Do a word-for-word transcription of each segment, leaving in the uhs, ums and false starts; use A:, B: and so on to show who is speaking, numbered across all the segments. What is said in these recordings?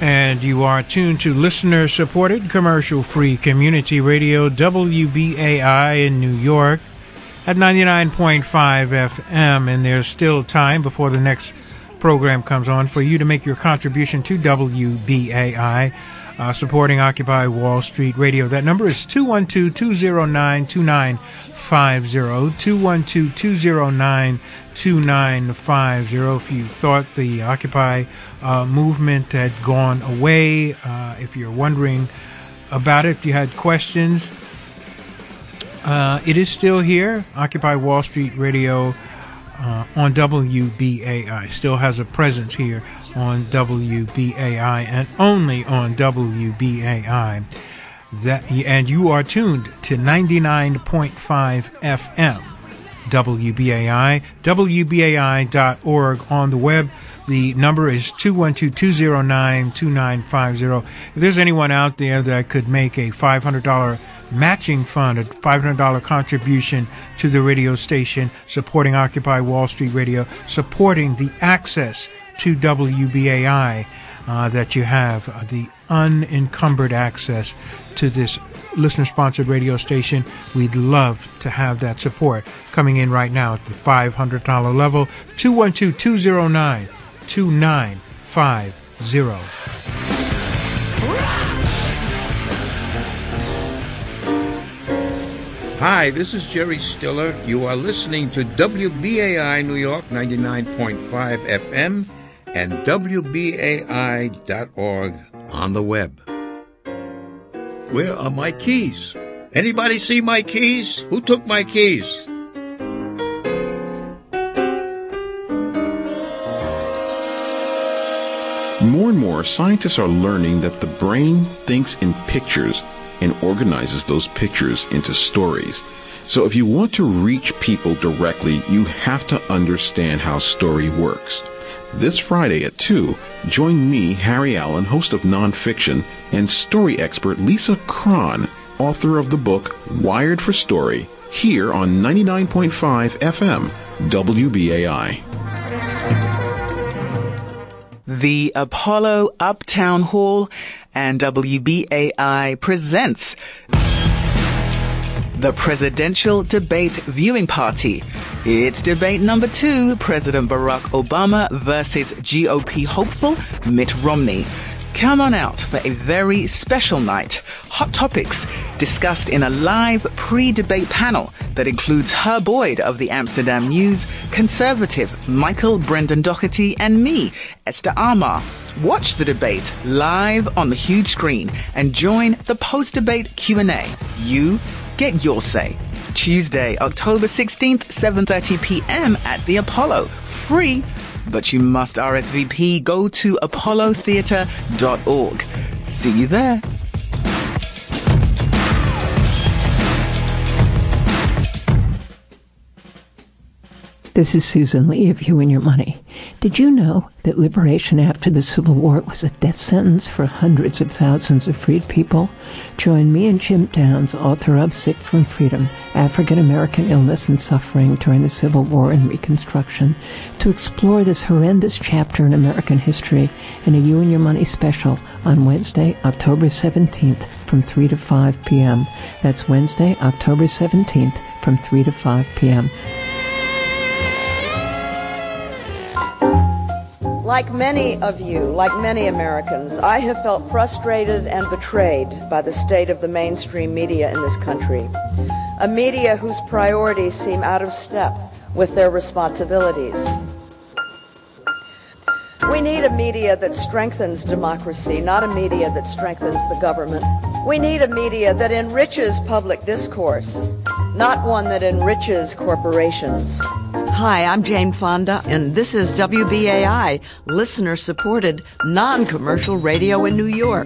A: And you are tuned to listener-supported, commercial-free community radio, W B A I in New York at ninety-nine point five F M. And there's still time before the next program comes on for you to make your contribution to W B A I, uh, supporting Occupy Wall Street Radio. That number is two one two, two zero nine, two nine five zero, two one two, two zero nine, two nine five zero. If you thought the Occupy uh, movement had gone away, uh, if you're wondering about it, if you had questions, uh, it is still here. Occupy Wall Street Radio uh, on W B A I still has a presence here on W B A I and only on W B A I. That, and you are tuned to ninety-nine point five F M, W B A I, W B A I dot org on the web. The number is two one two, two zero nine, two nine five zero. If there's anyone out there that could make a five hundred dollars matching fund, a five hundred dollars contribution to the radio station, supporting Occupy Wall Street Radio, supporting the access to W B A I uh, that you have, uh, the unencumbered access to this listener-sponsored radio station, we'd love to have that support. Coming in right now at the five hundred dollars level, two one two, two zero nine, two nine five zero.
B: Hi, this is Jerry Stiller. You are listening to W B A I New York ninety-nine point five F M and W B A I dot org on the web. Where are my keys? Anybody see my keys? Who took my keys?
C: More and more, scientists are learning that the brain thinks in pictures and organizes those pictures into stories. So if you want to reach people directly, you have to understand how story works. This Friday at two, join me, Harry Allen, host of Nonfiction, and story expert Lisa Cron, author of the book Wired for Story, here on ninety-nine point five F M, W B A I.
D: The Apollo Uptown Hall and W B A I presents the Presidential Debate Viewing Party. It's debate number two, President Barack Obama versus G O P hopeful Mitt Romney. Come on out for a very special night. Hot topics discussed in a live pre-debate panel that includes Herb Boyd of the Amsterdam News, conservative Michael Brendan Doherty, and me, Esther Armah. Watch the debate live on the huge screen and join the post-debate Q and A. You get your say. Tuesday, October sixteenth, seven thirty p.m. at the Apollo. Free, but you must R S V P. Go to apollo theatre dot org. See you there.
E: This is Susan Lee of You and Your Money. Did you know that liberation after the Civil War was a death sentence for hundreds of thousands of freed people? Join me and Jim Downs, author of Sick from Freedom, African American Illness and Suffering During the Civil War and Reconstruction, to explore this horrendous chapter in American history in a You and Your Money special on Wednesday, October seventeenth from three to five p.m. That's Wednesday, October seventeenth from three to five p.m.
F: Like many of you, like many Americans, I have felt frustrated and betrayed by the state of the mainstream media in this country. A media whose priorities seem out of step with their responsibilities. We need a media that strengthens democracy, not a media that strengthens the government. We need a media that enriches public discourse, not one that enriches corporations. Hi, I'm Jane Fonda, and this is W B A I, listener-supported, non-commercial radio in New York.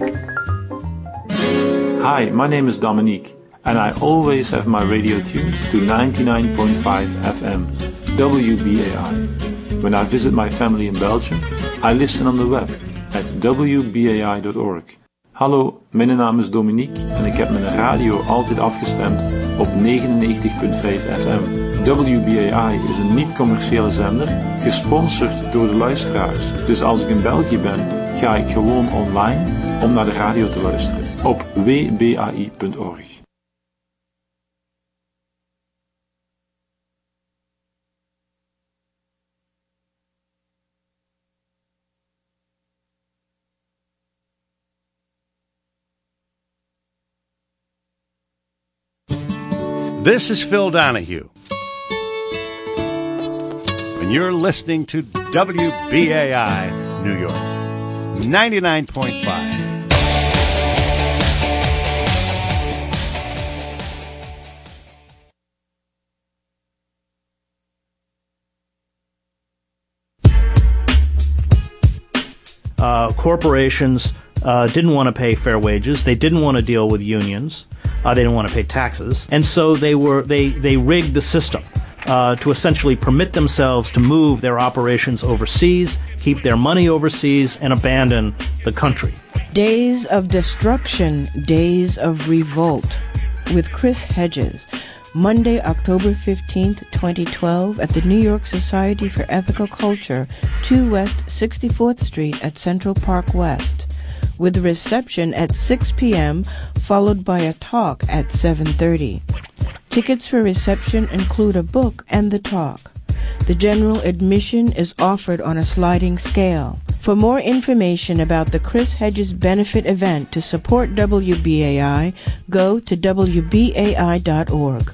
G: Hi, my name is Dominique, and I always have my radio tuned to ninety-nine point five F M, W B A I. When I visit my family in Belgium, I listen on the web at W B A I dot org. Hallo, mijn naam is Dominique en ik heb mijn radio altijd afgestemd op negenennegentig komma vijf F M. W B A I is een niet-commerciële zender, gesponsord door de luisteraars. Dus als ik in België ben, ga ik gewoon online om naar de radio te luisteren op w b a i punt org.
H: This is Phil Donahue, and you're listening to W B A I New York, ninety-nine point five.
I: Uh, corporations uh, didn't want to pay fair wages. They didn't want to deal with unions. Uh, they didn't want to pay taxes, and so they were they they rigged the system uh, to essentially permit themselves to move their operations overseas, keep their money overseas, and abandon the country.
J: Days of Destruction, Days of Revolt, with Chris Hedges, Monday, October fifteenth, twenty twelve, at the New York Society for Ethical Culture, two West sixty-fourth Street at Central Park West, with a reception at six p.m., followed by a talk at seven thirty. Tickets for reception include a book and the talk. The general admission is offered on a sliding scale. For more information about the Chris Hedges benefit event to support W B A I, go to w b a i dot org.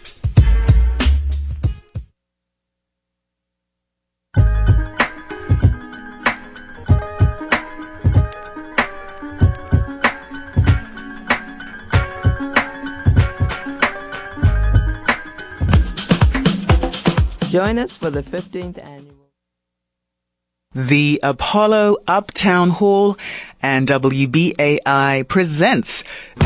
K: Join us for the fifteenth annual.
D: The Apollo Uptown Hall and W B A I presents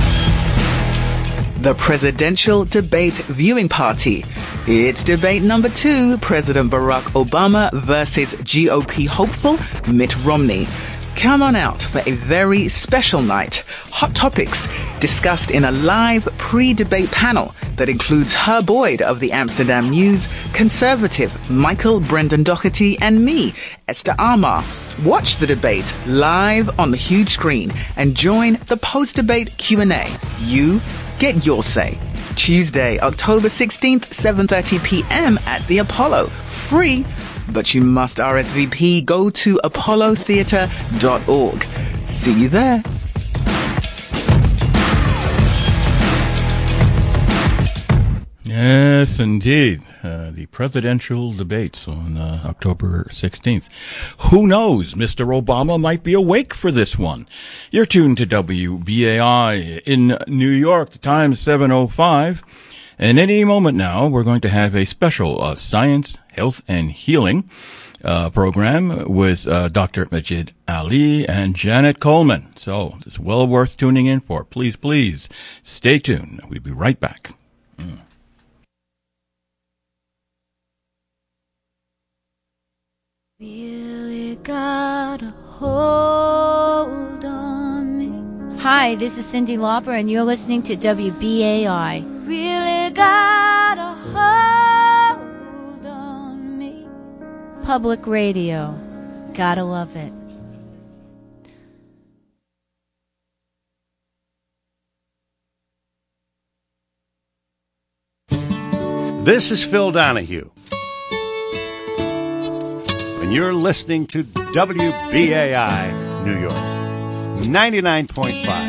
D: the Presidential Debate Viewing Party. It's debate number two, President Barack Obama versus G O P hopeful Mitt Romney. Come on out for a very special night. Hot topics discussed in a live pre-debate panel that includes Herb Boyd of the Amsterdam News, conservative Michael Brendan Doherty, and me, Esther Armah. Watch the debate live on the huge screen and join the post-debate Q and A. You get your say. Tuesday, October sixteenth, seven thirty p.m. at the Apollo. Free, but you must R S V P. Go to apollo theatre dot org. See you there.
L: Yes, indeed. Uh, the presidential debates on uh, October sixteenth. Who knows? Mister Obama might be awake for this one. You're tuned to W B A I in New York. The time is seven oh five. And any moment now, we're going to have a special uh, science, health, and healing uh, program with uh, Doctor Majid Ali and Janet Coleman. So it's well worth tuning in for. Please, please stay tuned. We'll be right back. Mm.
M: Really got a hold on me. Hi, this is Cyndi Lauper, and you're listening to W B A I. Really got a hold on me. Public radio. Gotta love it.
H: This is Phil Donahue, and you're listening to W B A I New York, ninety-nine point five.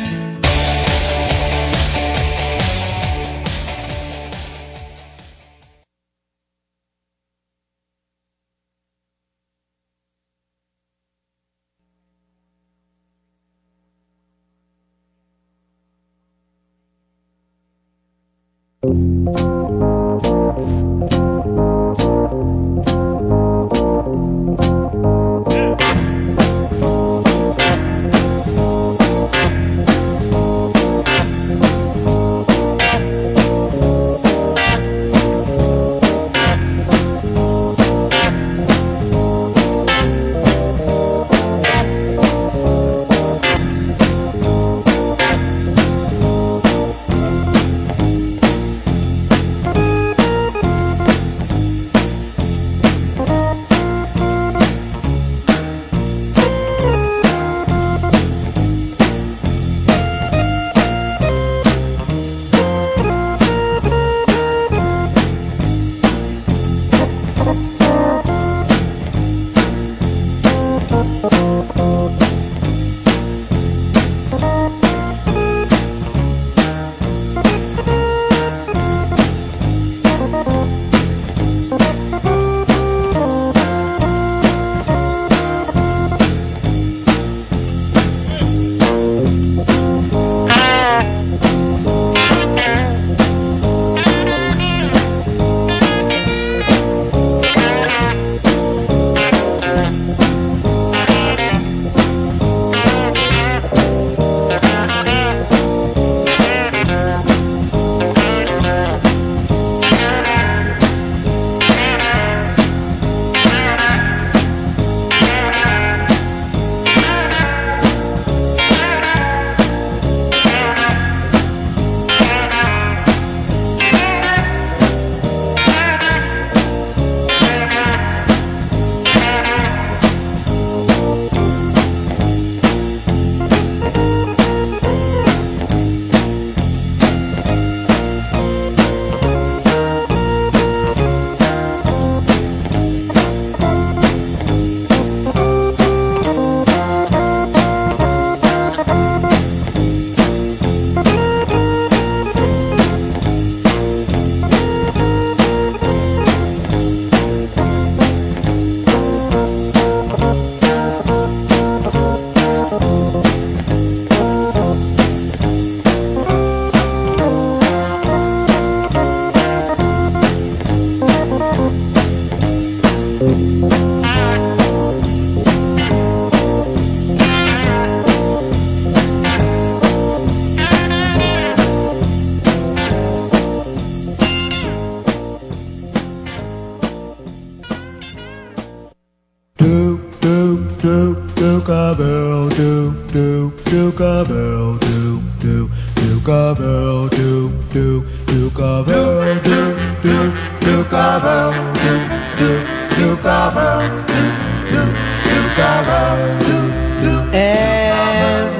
N: do, do, cowbell, do, do, do, cowbell, do, do, do, cowbell, do, do, do, cowbell, do, do, do, cowbell, do, do, do, cowbell, do, do, do, cowbell, do, do.
O: As I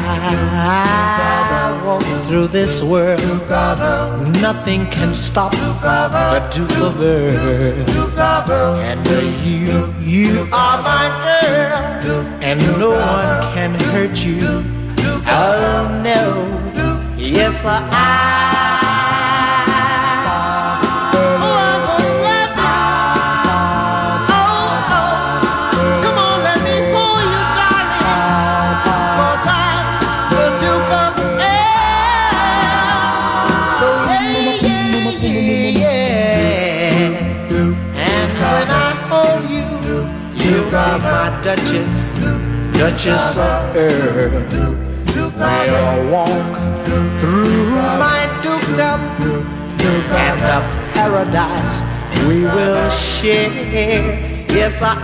O: walk through this world, nothing can stop the Duke of Earl. And you, you are my girl, and no one can hurt you. Oh no, yes I. My Duchess, Duchess of Earl. We'll walk through my dukedom and the paradise we will share. Yes, I.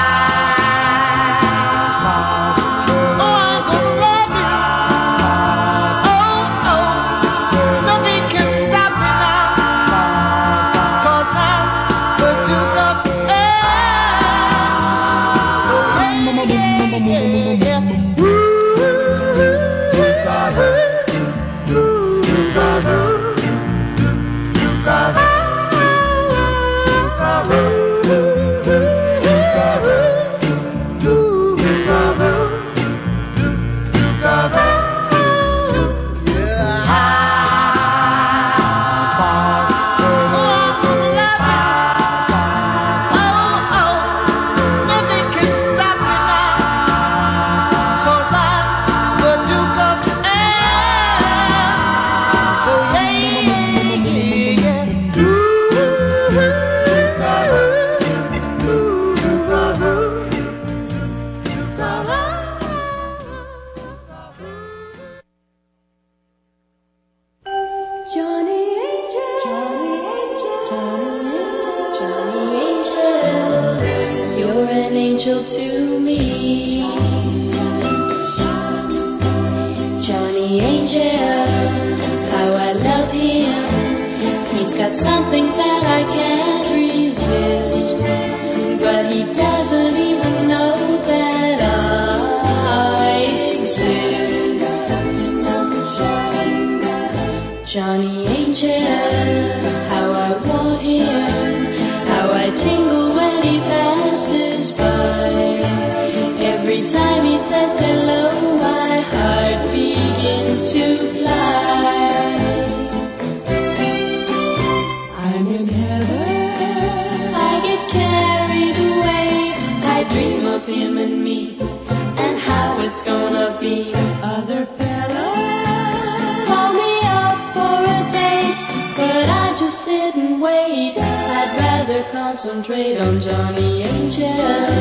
P: Concentrate on Johnny Angel,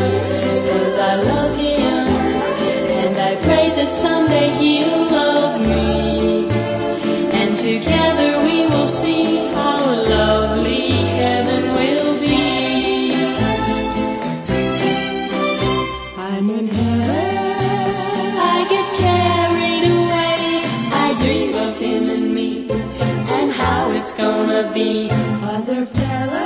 P: 'cause I love him, and I pray that someday he'll love me, and together we will see how lovely heaven will be. I'm in heaven, I get carried away, I dream of him and me, and how it's gonna be. Other fellas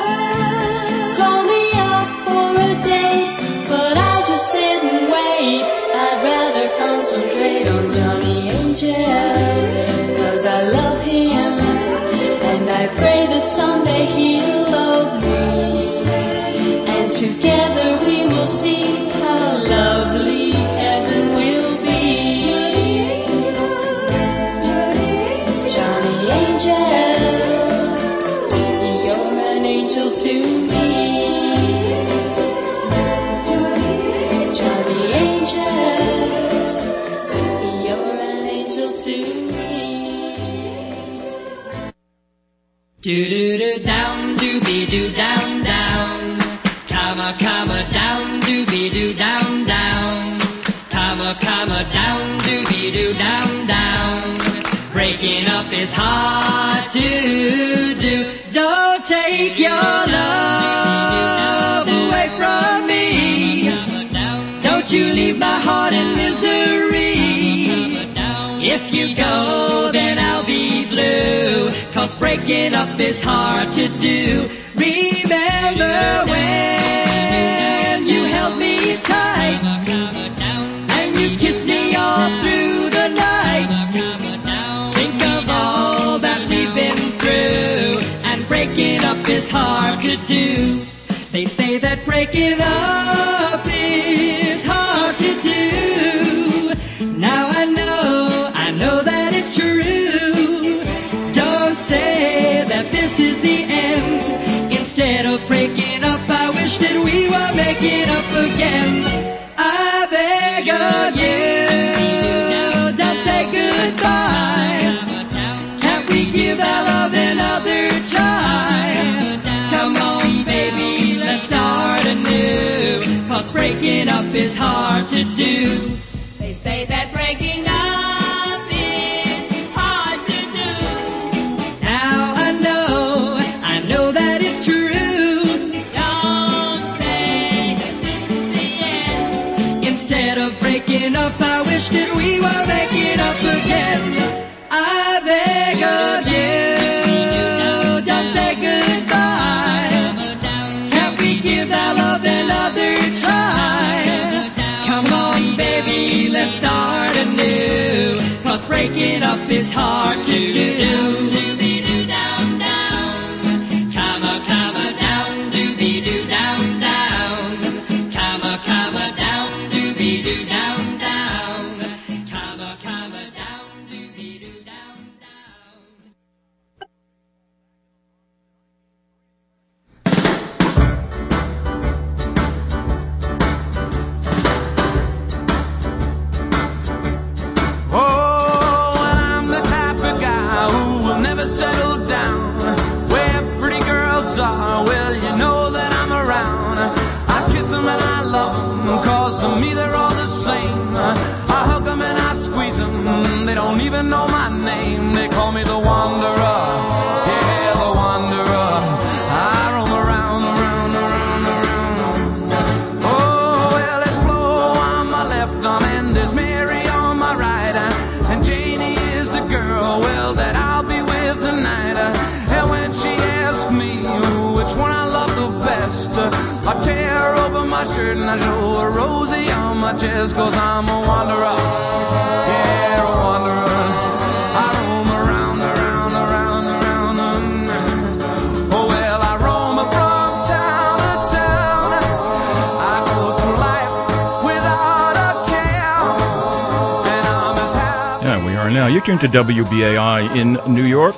P: concentrate on Johnny Angel, 'cause I love him, and I pray that someday he'll love me, and together we will see how lovely heaven will be. Johnny Angel, you're an angel to me. Johnny Angel, do do do down, do be do down down, comma comma down, do be do down down, comma comma down, do be do down down. Breaking up is hard to do. Don't take your love away from me. Don't Don't you leave my heart in misery. If you go, then I'll be blue, 'cause breaking up is hard to do. Remember when you held me tight and you kissed me all through the night. Think of all that we've been through, and breaking up is hard to do. They say that breaking up is hard to do. Now I know, I know that it's true. Don't say that this is the end. Instead of breaking up, I wish that we were making up again. I beg of you, don't say goodbye. Can't we give our love another try? Come on, baby, let's start anew, 'cause breaking up is hard to do. They say that breaking up is hard to do. Now I know, I know that it's true. Don't say that this is the end. Instead of breaking up, I wish that we were making up again. I beg of you, don't say goodbye. Can't we give our love another try? Come on, baby, let's start anew, 'cause breaking up is hard to do. Come on, come on, down, doobie-doo, down, down. Come on, come on, down, doobie-doo, down, down. Come on, come on, down, doobie-doo, down, down.
Q: Oh, and I'm the type of guy who will never settle down. Where pretty girls are, well, you know that I'm around. I kiss them and I love them, 'cause to me they're all the same. I hug them and I squeeze them, they don't even know my name. They call me the Wanderer, yeah, the Wanderer. I roam around, around, around, around. Oh, well, there's Flo on my left arm and there's Mary on my right, and Janie is the girl, well, that I'll be with tonight. And when she asks me which one I love the best, I tear open my shirt and I show her Rosie on my chest, 'cause I'm a wanderer, yeah, a wanderer. I roam around, around, around, around. Oh, well, I roam from town to town. I go through life without a care, and I'm as happy.
L: Yeah, we are now. You're tuned to W B A I in New York.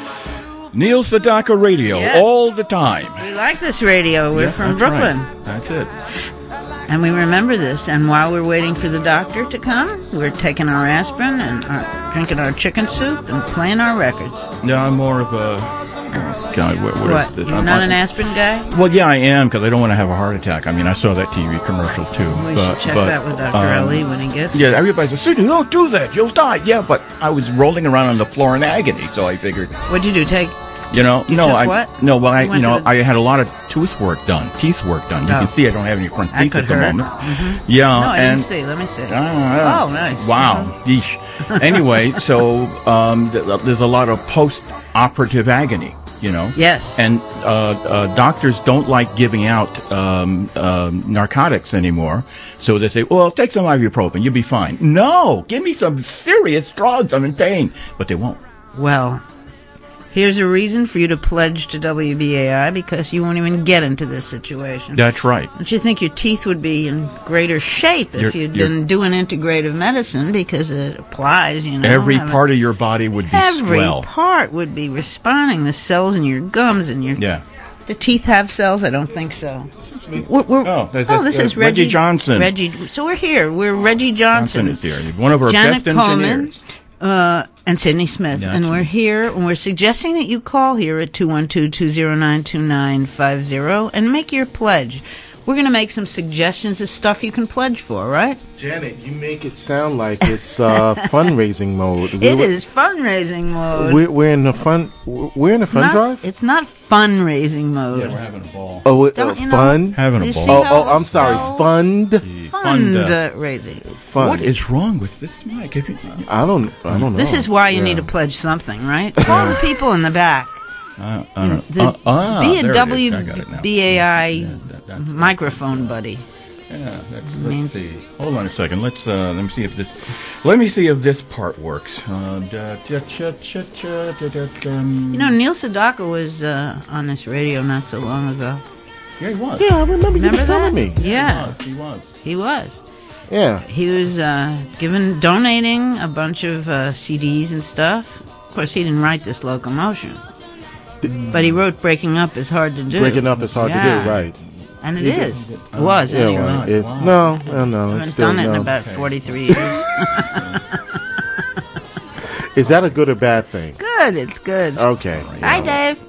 L: Neil Sedaka Radio,
R: Yes.
L: all the time.
R: We like this radio. We're
L: Yes,
R: from
L: that's
R: Brooklyn.
L: right. That's it.
R: And we remember this. And while we're waiting for the doctor to come, we're taking our aspirin and our, drinking our chicken soup and playing our records.
L: Yeah, I'm more of a... God, what, what,
R: What?
L: is this?
R: You're
L: I'm
R: not
L: not-
R: an aspirin guy?
L: Well, yeah, I am, because I don't want to have a heart attack. I mean, I saw that T V commercial, too.
R: We
L: but,
R: should check
L: but,
R: that with Doctor
L: um,
R: Ellie when he gets
L: Yeah, everybody says, Cindy, don't do that. You'll die. Yeah, but I was rolling around on the floor in agony, so I figured...
R: What'd you do? Take...
L: You know,
R: You
L: no,
R: took
L: I
R: what?
L: no. Well, I
R: You
L: you
R: went
L: know
R: to the-
L: I had a lot of tooth work done, teeth work done. You
R: Oh.
L: can see I don't have any front
R: That
L: teeth
R: could
L: at the
R: hurt.
L: moment.
R: Mhm.
L: Yeah,
R: No, I
L: and
R: didn't see. Let me see.
L: Ah,
R: Oh, nice.
L: Wow.
R: Mhm.
L: Yeesh. Anyway, so um, th- there's a lot of post-operative agony. You know.
R: Yes.
L: And uh, uh, doctors don't like giving out um, um, narcotics anymore, so they say, "Well, take some ibuprofen, you'll be fine." No, give me some serious drugs. I'm in pain, but they won't.
R: Well, here's a reason for you to pledge to W B A I, because you won't even get into this situation.
L: That's right.
R: Don't you think your teeth would be in greater shape if
L: You're-
R: you'd
L: you're-
R: been doing integrative medicine, because it applies, you know.
L: Every
R: having-
L: part of your body would be
R: Every
L: swell.
R: part would be responding. The cells in your gums and your...
L: Yeah.
R: Do teeth have cells? I don't think so. We're, we're,
L: Oh, that's-
R: oh, this
L: that's,
R: is
L: uh, Reggie
R: Reggie
L: Johnson.
R: Reggie. So we're here. We're Reggie Johnson.
L: Johnson is here. One of our
R: Janet
L: best
R: Coleman,
L: engineers.
R: Uh, and Sydney Smith.
L: That's
R: and we're
L: right.
R: here, and we're suggesting that you call here at two one two, two zero nine, two nine five zero and make your pledge. We're going to make some suggestions of stuff you can pledge for, right?
S: Janet, you make it sound like it's uh, fundraising mode. We
R: It
S: were-
R: is fundraising mode.
S: We're, we're in the fun. We're in the fun
R: Not-
S: drive.
R: It's not fundraising mode.
L: Yeah, we're having a ball.
S: Oh, it,
R: Don't
S: uh,
R: you know-
S: fun.
L: Having a
R: You
L: ball.
R: see
S: Oh,
R: how
S: oh,
R: it's
S: I'm sorry.
R: spelled?
S: Fund.
R: Fund,
L: Fund,
R: uh,
L: uh,
R: raising.
S: Fund.
L: What is wrong with this mic? If you,
S: I don't. I don't know.
R: This is why you
S: Yeah.
R: need to pledge something, right? Call the people in the back.
L: Uh, I don't
R: The,
L: uh, ah,
R: be a
L: there it is.
R: W
L: I got it now.
R: B A I
L: Yeah, that- that's-
R: microphone buddy.
L: Yeah, that's,
R: I mean-
L: let's see. Hold on a second. Let's uh, let me see if this. Let me see if this part works. Uh, da, da, cha, cha, cha, da, da, dum.
R: You know, Neil Sedaka was uh, on this radio not so long ago.
L: Yeah, he was.
S: Yeah, I remember, you
R: Remember
S: was telling
R: that?
S: me.
R: Yeah,
L: He was.
R: he was.
S: Yeah.
R: He was uh, given donating a bunch of uh, C Ds and stuff. Of course, he didn't write this Locomotion, but he wrote "Breaking Up is Hard to Do."
S: Breaking up is hard
R: Yeah.
S: to do, right?
R: And it
S: He
R: is.
S: did.
R: It was
S: Yeah,
R: anyway.
S: right. It's no, no, no.
R: I
S: It's
R: haven't
S: still
R: done it
S: no.
R: in about forty-three years.
S: Is that a good or bad thing?
R: Good, it's good.
S: Okay.
R: Hi, Dave.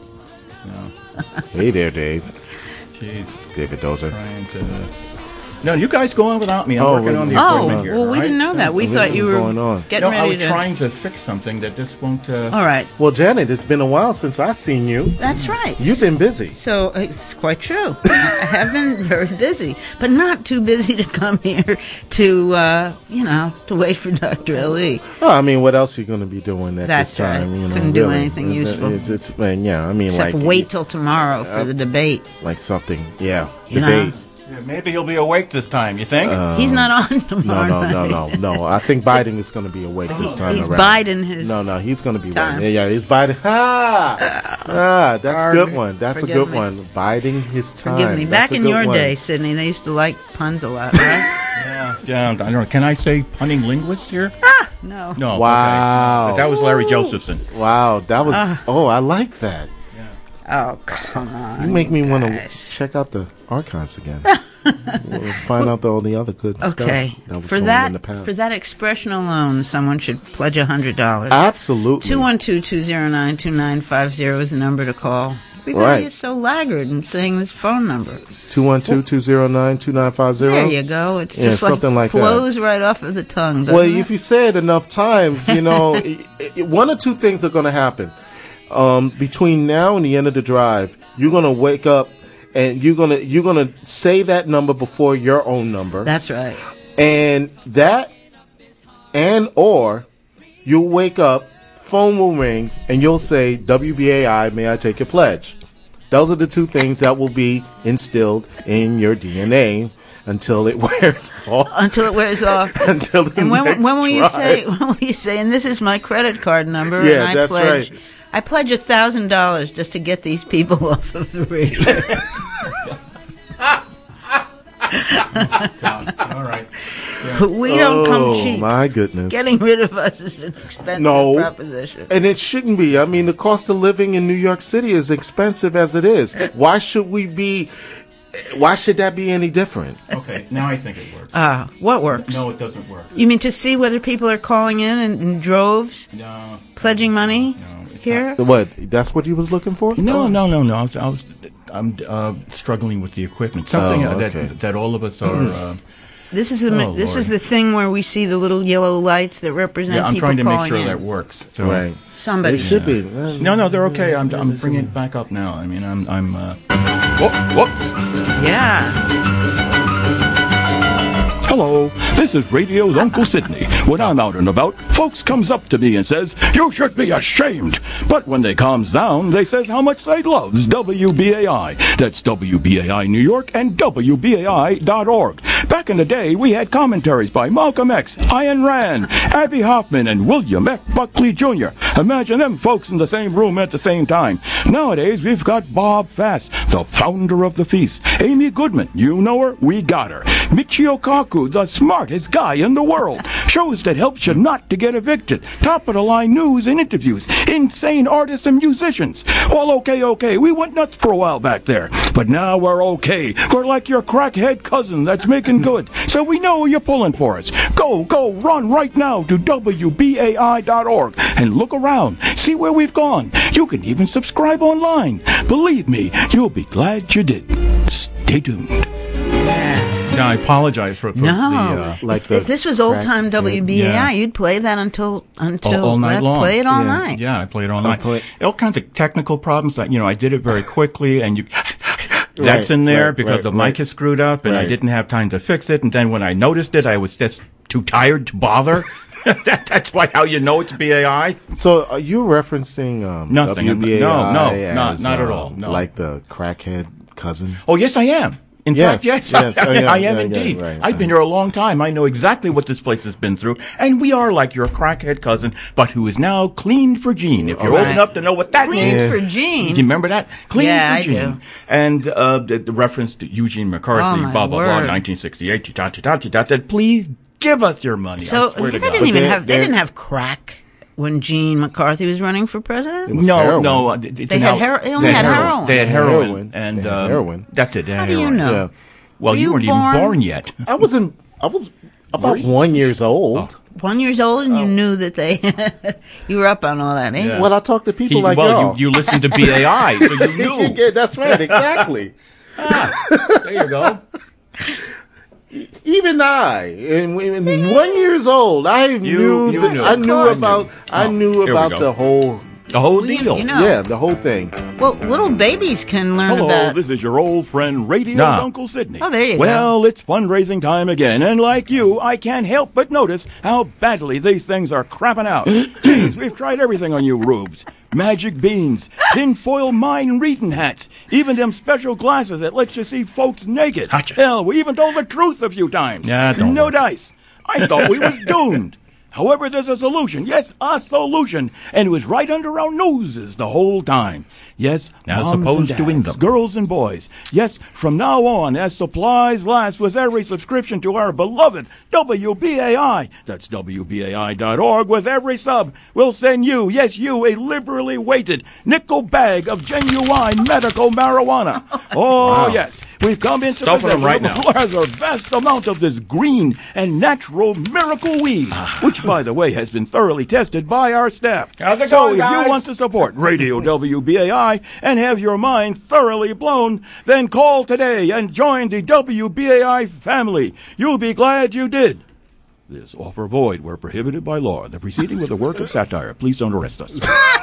S: Hey there, Dave.
L: Jeez.
S: David Dozer.
L: Trying to. No, you guys go on without me. I'm
S: Oh,
L: working
S: wait
L: on
S: a
L: the
S: minute.
L: equipment
R: Oh,
L: here.
R: well, we
L: right?
R: didn't know that. We
S: What
R: thought
S: is
R: you were
S: going on?
R: getting
L: no, I
R: ready
L: was
R: to.
L: trying to fix something that just won't. Uh...
R: All right.
S: Well, Janet, it's been a while since I've seen you.
R: That's right.
S: You've been busy.
R: So uh, it's quite true. I have been very busy, but not too busy to come here to, uh, you know, to wait for Doctor Ali.
S: Oh, I mean, what else are you going to be doing at
R: That's
S: this time?
R: right.
S: You know,
R: Couldn't do
S: really.
R: anything
S: It-
R: useful.
S: It's, it's, man, yeah, I mean,
R: Except
S: like
R: wait till tomorrow for
S: uh,
R: the debate.
S: like something, yeah,
R: You
S: debate.
R: know?
L: Yeah, maybe he'll be awake this time. You think?
S: Um,
R: He's not on
S: No,
R: tomorrow
S: no, no,
R: night.
S: no, no. I think Biden is going to be awake this time
R: He's
S: around.
R: Biden his
S: No, no, he's going to be
R: time.
S: awake. Yeah, yeah, he's Biden. Ah, ah, that's a good one. That's a
R: Forgive
S: good
R: me.
S: one. Biding his time.
R: Forgive me.
S: That's
R: Back
S: a
R: in
S: good
R: your
S: one.
R: day, Sydney, they used to like puns a lot, right?
L: Yeah, yeah. I don't know. Can I say punning linguist here?
R: ah, no.
L: No.
S: Wow.
L: Okay. But that was Larry Josephson.
S: Wow, that was.
R: Ah.
S: Oh, I like that.
R: Oh, come on.
S: You make me want to
R: guys.
S: check out the archives again. We'll find out all the other good
R: Okay.
S: stuff that was
R: For
S: going
R: that,
S: in the past.
R: for that expression alone, someone should pledge a hundred dollars.
S: Absolutely.
R: Two one two two zero nine two nine five zero is the number to call. Everybody
S: Right.
R: is so laggard in saying this phone number.
S: two one two, two zero nine, two nine five zero.
R: There you go. It's
S: Yeah,
R: just
S: something like that.
R: flows right off of the tongue. Doesn't
S: Well,
R: it?
S: if you say it enough times, you know, i i one or two things are going to happen. Um, between now and the end of the drive, you're going to wake up and you're going to you're going to say that number before your own number.
R: That's right.
S: And that and or you'll wake up, phone will ring, and you'll say, W B A I, may I take your pledge? Those are the two things that will be instilled in your D N A until it wears off.
R: Until it wears off.
S: Until the
R: and when,
S: next
R: when will you
S: drive.
R: say? When will you say? And this is my credit card number.
S: Yeah,
R: and I
S: that's
R: pledge,
S: right.
R: I pledge a thousand dollars just to get these people off of the radio.
L: All right.
R: We don't come
S: Oh,
R: cheap.
S: my goodness.
R: Getting rid of us is an expensive
S: No.
R: proposition.
S: And it shouldn't be. I mean, the cost of living in New York City is expensive as it is. Why should we be? Why should that be any different?
L: Okay, now I think it works.
R: Ah, what works?
L: No, it doesn't work.
R: You mean to see whether people are calling in in, in droves,
L: No.
R: pledging money here?
S: What? That's what you was looking for?
L: No, no, no, no. I was, I was I'm uh, struggling with the equipment. Something
S: Oh,
L: uh,
S: okay.
L: that that all of us are. Uh,
R: This is the
L: Oh,
R: this
L: Lord.
R: is the thing where we see the little yellow lights that represent
L: yeah, I'm
R: people
L: trying to make
R: calling
L: sure
R: in.
L: that works. So,
S: Right.
R: Somebody
S: They should be.
L: No, no, they're okay. I'm I'm bringing it back up now. I mean, I'm I'm. Uh, whoop, whoops.
R: Yeah.
L: Hello, this is Radio's Uncle Sydney. When I'm out and about, folks comes up to me and says, "You should be ashamed." But when they calms down, they says how much they loves W B A I. That's W B A I New York and W B A I dot org. Back in the day, we had commentaries by Malcolm X, Ayn Rand, Abby Hoffman, and William F. Buckley Junior Imagine them folks in the same room at the same time. Nowadays, we've got Bob Fass, the founder of the feast. Amy Goodman, you know her? We got her. Michio Kaku, the smartest guy in the world. Shows that helps you not to get evicted. Top-of-the-line news and interviews. Insane artists and musicians. All okay, okay. We went nuts for a while back there. But now we're okay. We're like your crackhead cousin that's making good. So we know you're pulling for us. Go, go, run right now to W B A I dot org and look around. See where we've gone. You can even subscribe online. Believe me, you'll be glad you did. Stay tuned. Yeah, I apologize for, for
R: No,
L: the... Uh,
R: if, if this was old time W B A I,
L: Yeah.
R: you'd play that until until
L: all, all night
R: let-
L: long.
R: Play it all
L: yeah.
R: night.
L: Yeah, I played it all night. All kinds of technical problems. That you know, I did it very quickly, and you That's
S: Right,
L: in there
S: right,
L: because
S: right,
L: the
S: right.
L: mic is screwed up, and I
S: Right.
L: didn't have time to fix it. And then when I noticed it, I was just too tired to bother. that, that's why how you know it's B A I.
S: So are you referencing um,
L: Nothing.
S: W B A I
L: No, no, not-
S: as,
L: not at
S: uh,
L: all, no.
S: Like the crackhead cousin?
L: Oh, yes, I am. In
S: Yes,
L: fact, yes,
S: yes.
L: I,
S: Oh, yeah,
L: I am
S: yeah, yeah,
L: indeed.
S: right,
L: I've been here a long time. I know exactly what this place has been through. And we are like your crackhead cousin, but who is now clean for Gene. If you're
R: Right.
L: old enough to know what that
R: Clean
L: means.
R: for Gene?
L: Do you remember that? Clean
R: Yeah,
L: for
R: I
L: Gene.
R: do.
L: And uh, the, the reference to Eugene McCarthy,
R: Oh, my
L: blah, blah, blah,
R: word.
L: nineteen sixty-eight, ta, ta, ta, ta, ta, ta, please give us your money.
R: So
L: I swear
R: they
L: to God.
R: didn't even
S: they-
R: have they
S: they-
R: didn't have crack when Gene McCarthy was running for president.
S: It was
L: no,
S: heroin.
L: no. uh, It's
R: They
L: an
R: had
L: out-
R: hero- they only had heroin.
L: They had
S: They had
L: heroin.
S: heroin.
L: And,
S: They had
L: um,
S: heroin.
L: That's it. They had
R: How do you
L: heroin.
R: know?
S: Yeah.
L: Well,
R: Were
L: you,
R: you
L: weren't
R: born?
L: even born yet.
S: I wasn't. I was about one years old.
R: One years old, and you knew that they you were up on all that, eh?
L: Yeah.
S: Well, I talked to people
L: He-
S: like
L: well,
S: y'all.
L: you, you listened to B A I, so you knew.
S: Yeah, that's right, exactly.
L: There you go.
S: Even I, and when one years old, I knew.
L: you
S: that-
L: knew.
S: I
L: Of
S: knew
L: course.
S: about. I
L: Oh,
S: knew
L: here we
S: about
L: go.
S: the whole.
L: The whole
R: Well, you-
L: deal.
R: you know.
S: Yeah, the whole thing.
R: Well, little babies can learn
G: Hello,
R: about.
G: this is your old friend, Radio
L: Nah.
G: Uncle Sydney.
R: Oh, there you go.
G: Well, it's fundraising time again, and like you, I can't help but notice how badly these things are crapping out. Jeez, we've tried everything on you rubes. Magic beans, tinfoil mind reading hats, even them special glasses that let you see folks naked.
L: Gotcha.
G: Hell, we even told the truth a few times.
L: Yeah, don't
G: no
L: worry.
G: dice. I thought we was doomed. However, there's a solution. Yes, a solution. And it was right under our noses the whole time. Yes,
L: As
G: moms
L: opposed
G: and
L: to in
G: dads,
L: them.
G: girls and boys. Yes, from now on, as supplies last with every subscription to our beloved W B A I, that's W B A I dot org, with every sub, we'll send you, yes, you, a liberally weighted nickel bag of genuine medical marijuana. Oh,
L: Wow.
G: yes. We've come into
L: Stuff it
G: possession
L: right
G: of
L: now.
G: a rather vast amount of this green and natural miracle weed, which, by the way, has been thoroughly tested by our staff.
L: How's it
G: so
L: going,
G: if
L: guys?
G: you want to support Radio W B A I and have your mind thoroughly blown, then call today and join the W B A I family. You'll be glad you did. This offer void where prohibited by law. The proceeding with a work of satire. Please don't arrest us.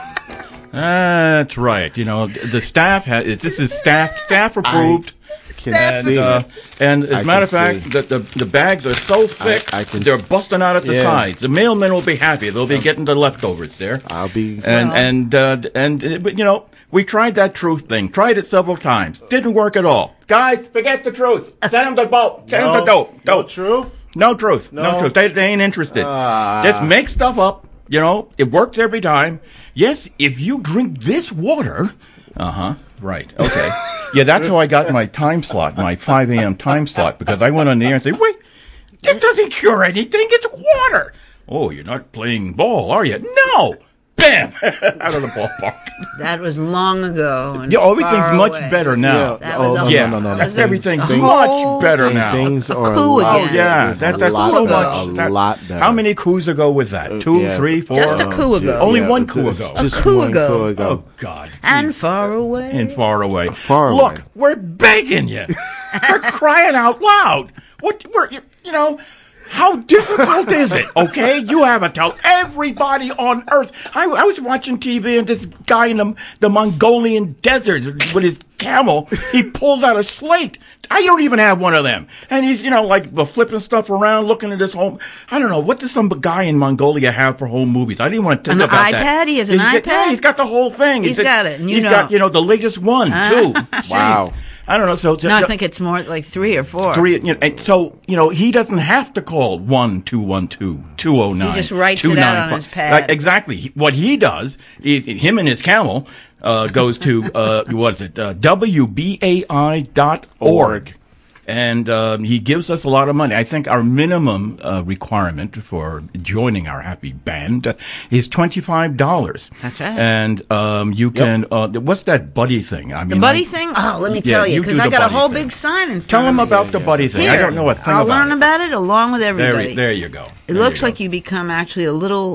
L: That's right. You know, the staff has, this is staff, staff approved.
S: Can
L: And,
S: see.
L: uh, and as
S: I
L: a matter of
S: can
L: fact,
S: see.
L: the, the the bags are so thick,
S: I can
L: they're
S: s-
L: busting out at the
S: Yeah.
L: sides. The mailmen will be happy; they'll be getting the leftovers there.
S: I'll be.
L: And
R: Well.
L: and uh, and uh, but you know, we tried that truth thing, tried it several times, didn't work at all. Guys, forget the truth. Send them the boat. Send them the dope.
S: No
L: Dope.
S: truth.
L: No truth. No,
S: No.
L: truth. They, they ain't interested.
S: Ah.
L: Just make stuff up. You know, it works every time. Yes, if you drink this water. Uh huh. Right. Okay. Yeah, that's how I got my time slot, my five a.m. time slot, because I went on the air and said, wait, this doesn't cure anything. It's water. Oh, you're not playing ball, are you? No. Bam! Out of the ballpark.
R: That was long ago. And
L: Yeah, everything's
R: far
L: much
R: away.
L: better now.
S: Yeah.
R: That
S: Oh,
R: was
S: no,
R: a-
L: yeah,
S: no, no, no, no.
L: that's everything's
R: Things-
L: much better now.
S: Things are a
R: coup
S: lot.
R: again.
L: Oh yeah,
S: There's
L: that,
S: a
L: that's
S: lot,
L: so
R: ago.
L: much.
S: A
L: that-
S: lot better.
L: How many coups ago was that? Two,
S: Yeah,
L: three, four?
R: Just a coup ago.
L: Only
S: Yeah,
L: one
S: it's-
L: coup
S: it's
L: ago.
S: Just
R: A coup
S: one
R: ago.
S: coup ago.
L: Oh God.
R: And far away.
L: And far away.
S: Far
L: Look,
S: away.
L: we're begging you. We're crying out loud. What? We're you, you know. How difficult is it? Okay, you have to tell everybody on Earth. I, I was watching T V and this guy in the, the Mongolian desert with his camel, he pulls out a slate. I don't even have one of them, and he's you know like flipping stuff around, looking at his home. I don't know what does some guy in Mongolia have for home movies. I didn't want to think
R: An
L: about
R: iPad?
L: that.
R: He has an
L: He's got-
R: iPad?
L: Yeah, he's got the whole thing.
R: He's got it, and you
L: He's
R: know.
L: got you know the latest one too. Jeez.
S: Wow.
L: I don't know. So, so
R: No, I think it's more like three or four.
L: Three, you know, and so you know he doesn't have to call one two one two two oh nine.
R: He just writes it out on his pad.
L: Like, exactly. He- What he does is him and his camel uh, goes to uh, what is it? Uh, W B A I dot org. And um, he gives us a lot of money. I think our minimum uh, requirement for joining our happy band uh, is twenty-five dollars.
R: That's right.
L: And um, you can, uh, what's that buddy thing? I mean,
R: The buddy
L: I-
R: thing? Oh, let me
L: Yeah,
R: tell you,
L: you
R: because
L: do
R: I
L: the
R: got a
L: buddy
R: whole
L: thing.
R: big sign in front
L: Tell him
R: of me.
L: about the buddy thing. I
R: Here,
L: don't know a thing
R: I'll
L: about
R: learn
L: it.
R: about it along with everybody.
L: There, there you go.
R: It
L: There
R: looks
L: you
R: like
L: go.
R: you become actually a little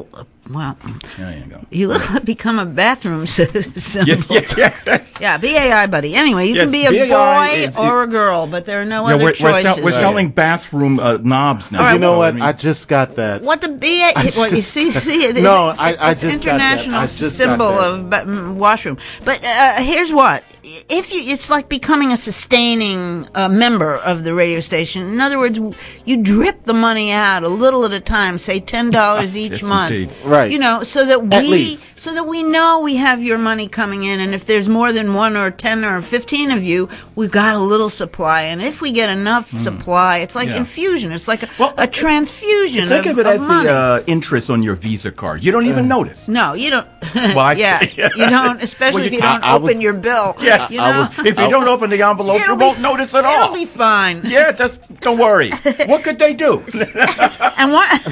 R: Well,
L: there you go.
R: You look like become a bathroom symbol.
L: Yeah, yeah, yeah.
R: Yeah, B A I, buddy. Anyway, you
L: Yes,
R: can be a
L: B A I
R: boy
L: is-
R: or a girl, but there are no
L: Yeah,
R: other
L: we're, we're,
R: choices.
L: sell- we're selling bathroom uh, knobs now.
R: All right,
S: You know
R: well-
S: what?
L: I mean-
S: I just got that.
R: What the B A?
S: I
R: Well, you
S: just-
R: see, see it.
S: No,
R: it-
S: I- I
R: it's
S: just got that.
R: international
S: I just got
R: symbol
S: that.
R: of ba- mm, washroom. But uh, here's what: if you, it's like becoming a sustaining uh, member of the radio station. In other words, w- you drip the money out a little at a time. Say ten dollars each
L: Yes,
R: month,
L: indeed.
S: Right.
R: You know, so that
S: At
R: we,
S: least.
R: so that we know we have your money coming in, and if there's more than one or ten or fifteen of you, we've got a little supply. And if we get enough supply, it's like
L: Yeah.
R: infusion. It's like a, a transfusion.
L: Think
R: of,
L: of it
R: of
L: as
R: money.
L: the uh, interest on your Visa card. You don't even notice.
R: No, you don't.
L: Well, I-
R: yeah, you don't, especially
L: Well,
R: if you
L: you-
R: don't
L: I- I
R: open
L: was-
R: your bill.
L: Yeah,
R: you
L: I
R: know?
L: was- if you don't open the envelope, you
R: It'll
L: won't
R: be-
L: notice at all.
R: It'll be fine.
L: Yeah, that's, don't worry. What could they do?
R: And what?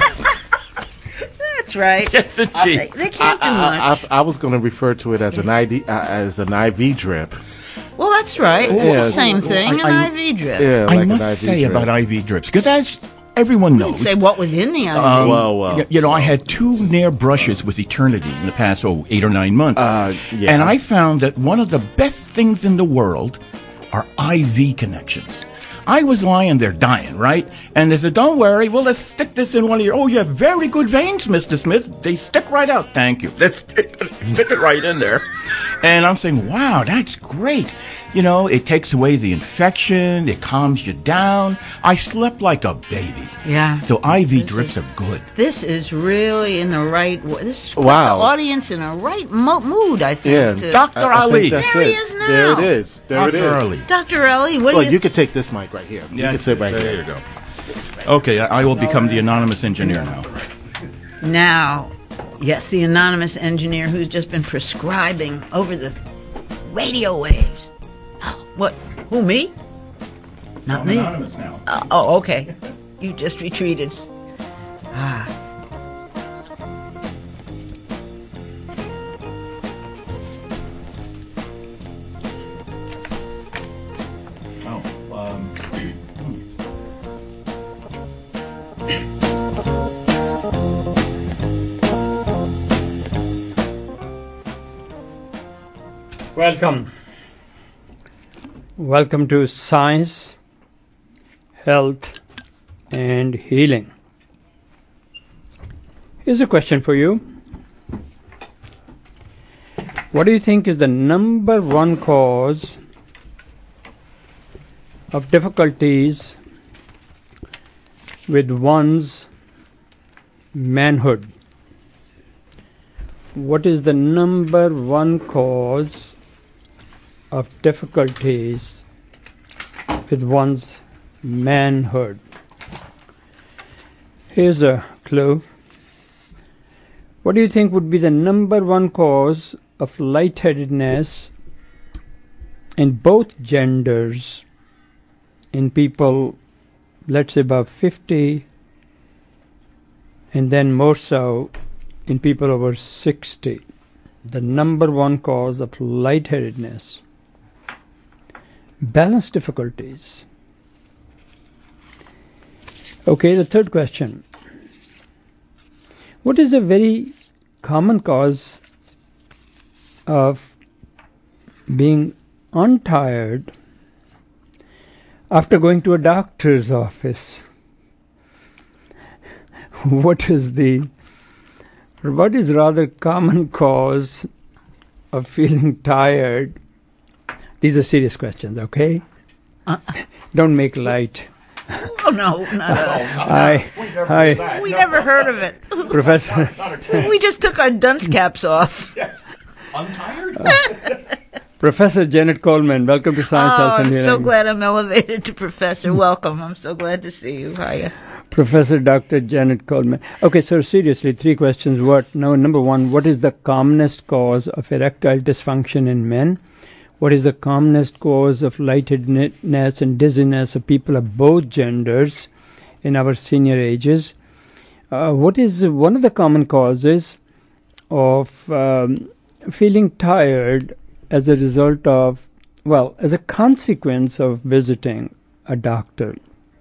R: That's right.
L: Yes, indeed.
R: They, they can't do
S: I,
R: much.
S: I, I was going to refer to it as an I D, uh, as an I V drip.
R: Well, that's right. It's
S: Yeah,
R: the same thing.
L: I-
R: an
L: I-
R: I V drip.
S: Yeah,
L: I
S: like an
L: must
S: I V
L: say
S: drip.
L: about I V drips, because as everyone
R: You didn't
L: knows,
R: say what was in the I V.
L: Um,
S: Well, well.
L: y- you know, I had two near brushes with eternity in the past, oh, eight or nine months.
S: Uh, yeah.
L: And I found that one of the best things in the world are I V connections. I was lying there dying, right? And they said, don't worry, well, let's stick this in one of your, oh, you have very good veins, Mister Smith. They stick right out. Thank you. Let's stick, stick it right in there. And I'm saying, wow, that's great. You know, it takes away the infection. It calms you down. I slept like a baby.
R: Yeah.
L: So I V
R: This
L: drips
R: is-
L: are good.
R: This is really in the right. wa- This puts
S: Wow.
R: the audience in a right mo- mood. I think.
S: Yeah,
R: to-
L: Doctor
S: I- I think
L: Ali.
S: that's
R: There he
S: it.
R: is now.
S: There it is. There it
L: Doctor
S: is.
L: Ali.
R: Doctor Ellie, what
S: Well,
R: do you?
S: you could take this mic right here. You can sit right
L: there
S: here.
L: you go. Okay, I, I will become the anonymous engineer now.
R: Now, yes, the anonymous engineer who's just been prescribing over the radio waves. What? Who, me? Not
L: I'm
R: me.
L: anonymous now.
R: Uh, oh, okay. You just retreated. Ah.
L: Oh, um,
T: Welcome. Welcome to Science, Health, and Healing. Here's a question for you. What do you think is the number one cause of difficulties with one's manhood? What is the number one cause of difficulties with one's manhood? Here's a clue. What do you think would be the number one cause of lightheadedness in both genders in people, let's say above fifty, and then more so in people over sixty? The number one cause of lightheadedness. Balance difficulties. Okay, the third question. What is a very common cause of being untired after going to a doctor's office? What is the what is rather common cause of feeling tired? These are serious questions, okay?
R: Uh,
T: Don't make light.
R: Oh no, not us.
T: I, I,
R: We never heard of it.
T: Professor.
R: We just took our dunce caps off.
L: I'm tired.
T: Professor Janet Coleman, welcome to Science,
R: Oh,
T: Health, and
R: I'm
T: Healing.
R: so glad I'm elevated to professor. Welcome. I'm so glad to see you. Hiya.
T: Professor Doctor Janet Coleman. Okay, so seriously, three questions. What? No, number one, what is the commonest cause of erectile dysfunction in men? What is the commonest cause of lightheadedness and dizziness of people of both genders in our senior ages? Uh, what is one of the common causes of um, feeling tired as a result of, well, as a consequence of visiting a doctor?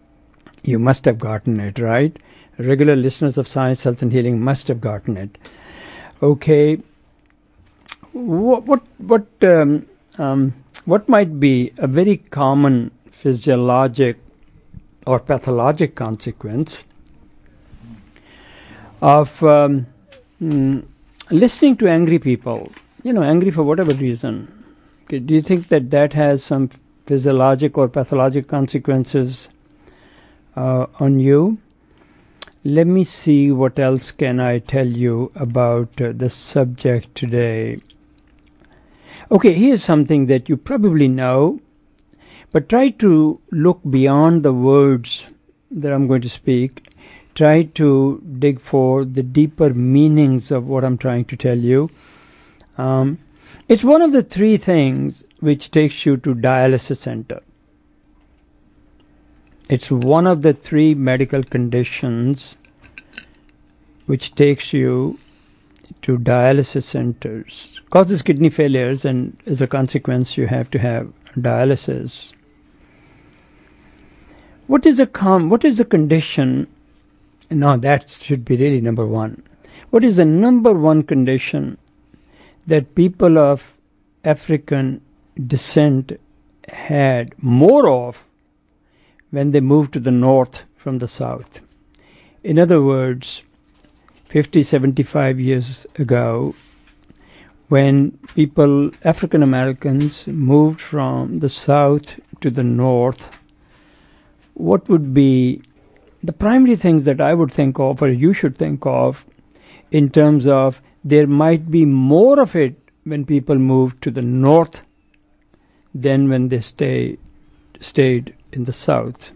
T: You must have gotten it, right? Regular listeners of Science, Health, and Healing must have gotten it. Okay. What what what um, um, what might be a very common physiologic or pathologic consequence of um, mm, listening to angry people? You know, angry for whatever reason. Okay, do you think that that has some physiologic or pathologic consequences uh, on you? Let me see what else can I tell you about uh, the subject today. Okay, here's something that you probably know, but try to look beyond the words that I'm going to speak. Try to dig for the deeper meanings of what I'm trying to tell you. Um, it's one of the three things which takes you to dialysis center. It's one of the three medical conditions which takes you to dialysis centers. Causes kidney failures, and as a consequence you have to have dialysis. What is a com- what is the condition? No, that should be really number one. What is the number one condition that people of African descent had more of when they moved to the north from the south? In other words, fifty, seventy-five years ago, when people, African Americans, moved from the south to the north, what would be the primary things that I would think of, or you should think of, in terms of there might be more of it when people moved to the north than when they stay, stayed in the south.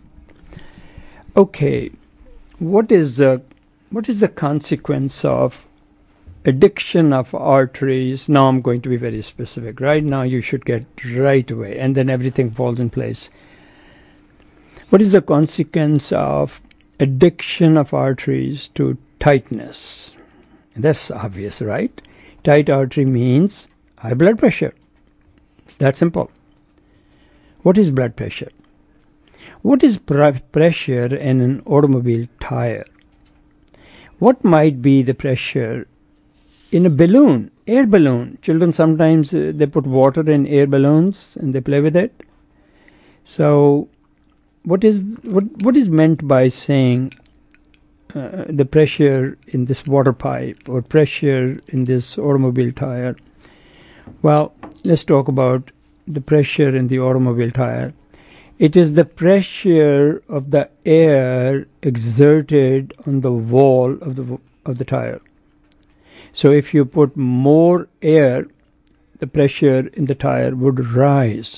T: Okay, what is the what is the consequence of addiction of arteries? Now I'm going to be very specific. Right now you should get right away, and then everything falls in place. What is the consequence of addiction of arteries to tightness? That's obvious, right? Tight artery means high blood pressure. It's that simple. What is blood pressure? What is pr- pressure in an automobile tire? What might be the pressure in a balloon, air balloon? Children sometimes uh, they put water in air balloons and they play with it. So what is what what is meant by saying uh, the pressure in this water pipe or pressure in this automobile tire? Well, let's talk about the pressure in the automobile tire. It is the pressure of the air exerted on the wall of the of the tire. So if you put more air, the pressure in the tire would rise.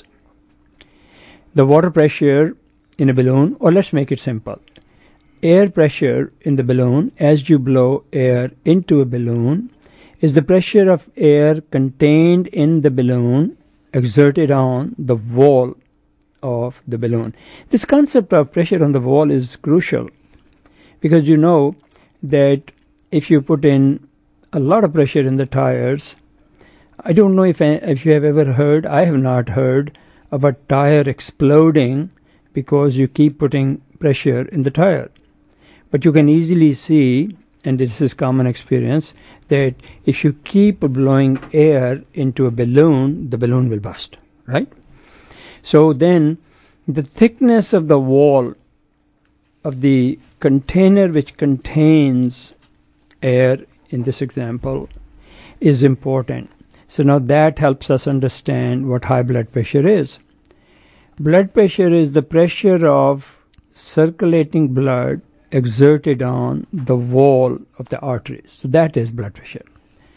T: The water pressure in a balloon, or let's make it simple. Air pressure in the balloon, as you blow air into a balloon, is the pressure of air contained in the balloon exerted on the wall of the balloon. This concept of pressure on the wall is crucial because you know that if you put in a lot of pressure in the tires, I don't know if if you have ever heard, I have not heard of a tire exploding because you keep putting pressure in the tire. But you can easily see, and this is common experience, that if you keep blowing air into a balloon, the balloon will burst, right? So then the thickness of the wall of the container which contains air, in this example, is important. So now that helps us understand what high blood pressure is. Blood pressure is the pressure of circulating blood exerted on the wall of the arteries. So that is blood pressure.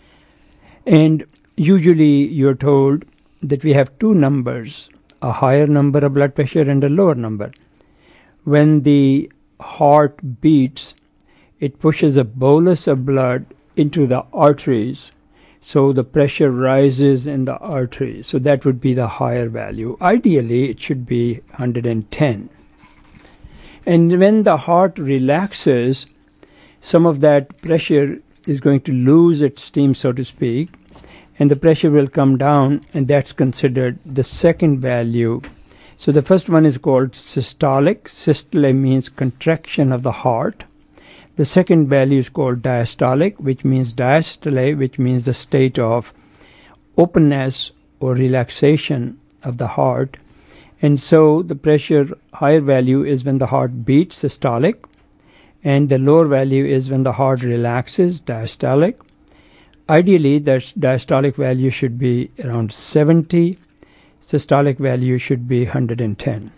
T: And usually you're told that we have two numbers, a higher number of blood pressure and a lower number. When the heart beats, it pushes a bolus of blood into the arteries, so the pressure rises in the arteries. So that would be the higher value. Ideally, it should be one hundred ten. And when the heart relaxes, some of that pressure is going to lose its steam, so to speak, and the pressure will come down, and that's considered the second value. So the first one is called systolic. Systole means contraction of the heart. The second value is called diastolic, which means diastole, which means the state of openness or relaxation of the heart. And so the pressure higher value is when the heart beats, systolic, and the lower value is when the heart relaxes, diastolic. Ideally, that diastolic value should be around seventy. Systolic value should be one hundred ten.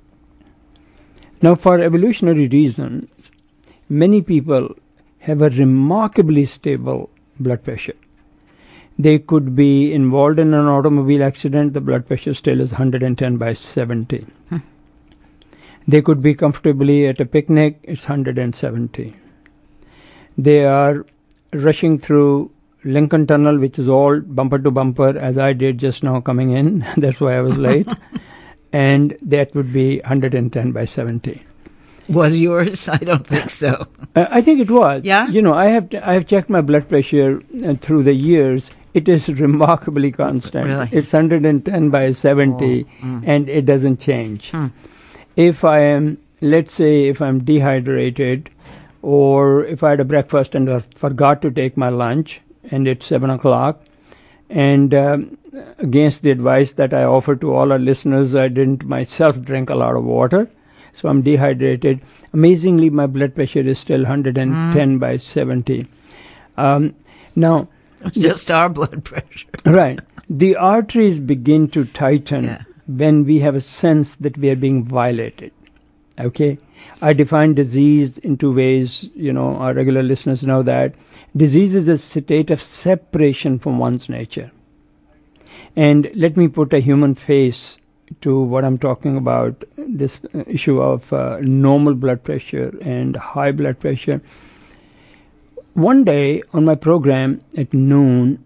T: Now, for evolutionary reasons, many people have a remarkably stable blood pressure. They could be involved in an automobile accident, the blood pressure still is one hundred ten by seventy. Hmm. They could be comfortably at a picnic, it's one hundred seventy. They are rushing through Lincoln Tunnel, which is all bumper to bumper, as I did just now coming in. That's why I was late. And that would be one hundred ten by seventy.
R: Was yours? I don't think so.
T: uh, I think it was.
R: Yeah?
T: You know, I have t- I have checked my blood pressure uh, through the years. It is remarkably constant.
R: Really?
T: It's one hundred ten by seventy, oh. mm. and it doesn't change. Hmm. If I am, let's say, if I'm dehydrated, or if I had a breakfast and I forgot to take my lunch, and it's seven o'clock, and um, against the advice that I offer to all our listeners, I didn't myself drink a lot of water, so I'm dehydrated. Amazingly, my blood pressure is still one hundred ten mm. by seventy. Um, now,
R: it's just our blood pressure.
T: Right. The arteries begin to tighten yeah. when we have a sense that we are being violated. Okay? I define disease in two ways. You know, our regular listeners know that. Disease is a state of separation from one's nature. And let me put a human face to what I'm talking about, this issue of uh, normal blood pressure and high blood pressure. One day on my program at noon,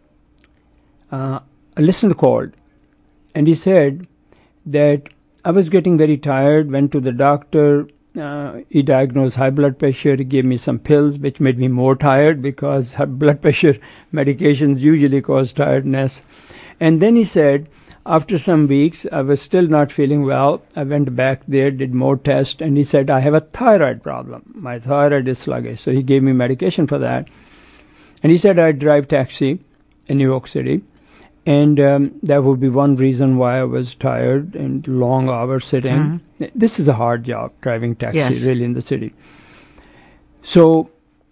T: uh, a listener called and he said that I was getting very tired, went to the doctor, uh, he diagnosed high blood pressure, he gave me some pills which made me more tired because high blood pressure medications usually cause tiredness. And then he said, after some weeks, I was still not feeling well. I went back there, did more tests, and he said, I have a thyroid problem. My thyroid is sluggish. So he gave me medication for that. And he said I'd drive taxi in New York City. And um, that would be one reason why I was tired and long hours sitting. Mm-hmm. This is a hard job, driving taxi, yes. really, in the city. So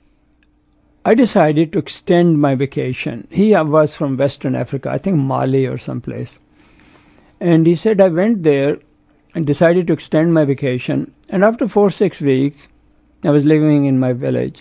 T: I decided to extend my vacation. He was from Western Africa, I think Mali or someplace. And he said, I went there and decided to extend my vacation. And after four, six weeks, I was living in my village.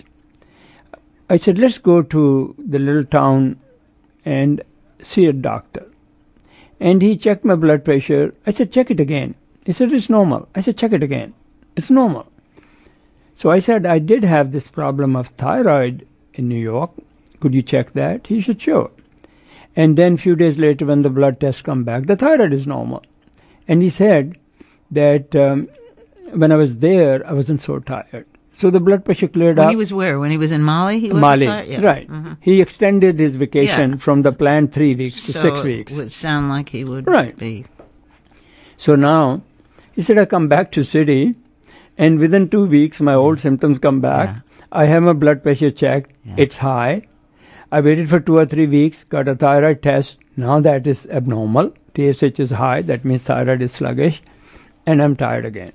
T: I said, let's go to the little town and see a doctor. And he checked my blood pressure. I said, check it again. He said, it's normal. I said, check it again. It's normal. So I said, I did have this problem of thyroid in New York. Could you check that? He said, sure. And then a few days later, when the blood tests come back, the thyroid is normal. And he said that um, when I was there, I wasn't so tired. So the blood pressure cleared
R: when
T: up.
R: He was where? When he was in Mali? He
T: Mali,
R: tired? Yeah.
T: right. Mm-hmm. He extended his vacation yeah. from the planned three weeks to
R: so
T: six weeks.
R: It would sound like he would
T: right.
R: be.
T: So now, he said, I come back to city, and within two weeks, my old symptoms come back. Yeah. I have my blood pressure checked. Yeah. It's high. I waited for two or three weeks, got a thyroid test. Now that is abnormal. T S H is high. That means thyroid is sluggish. And I'm tired again.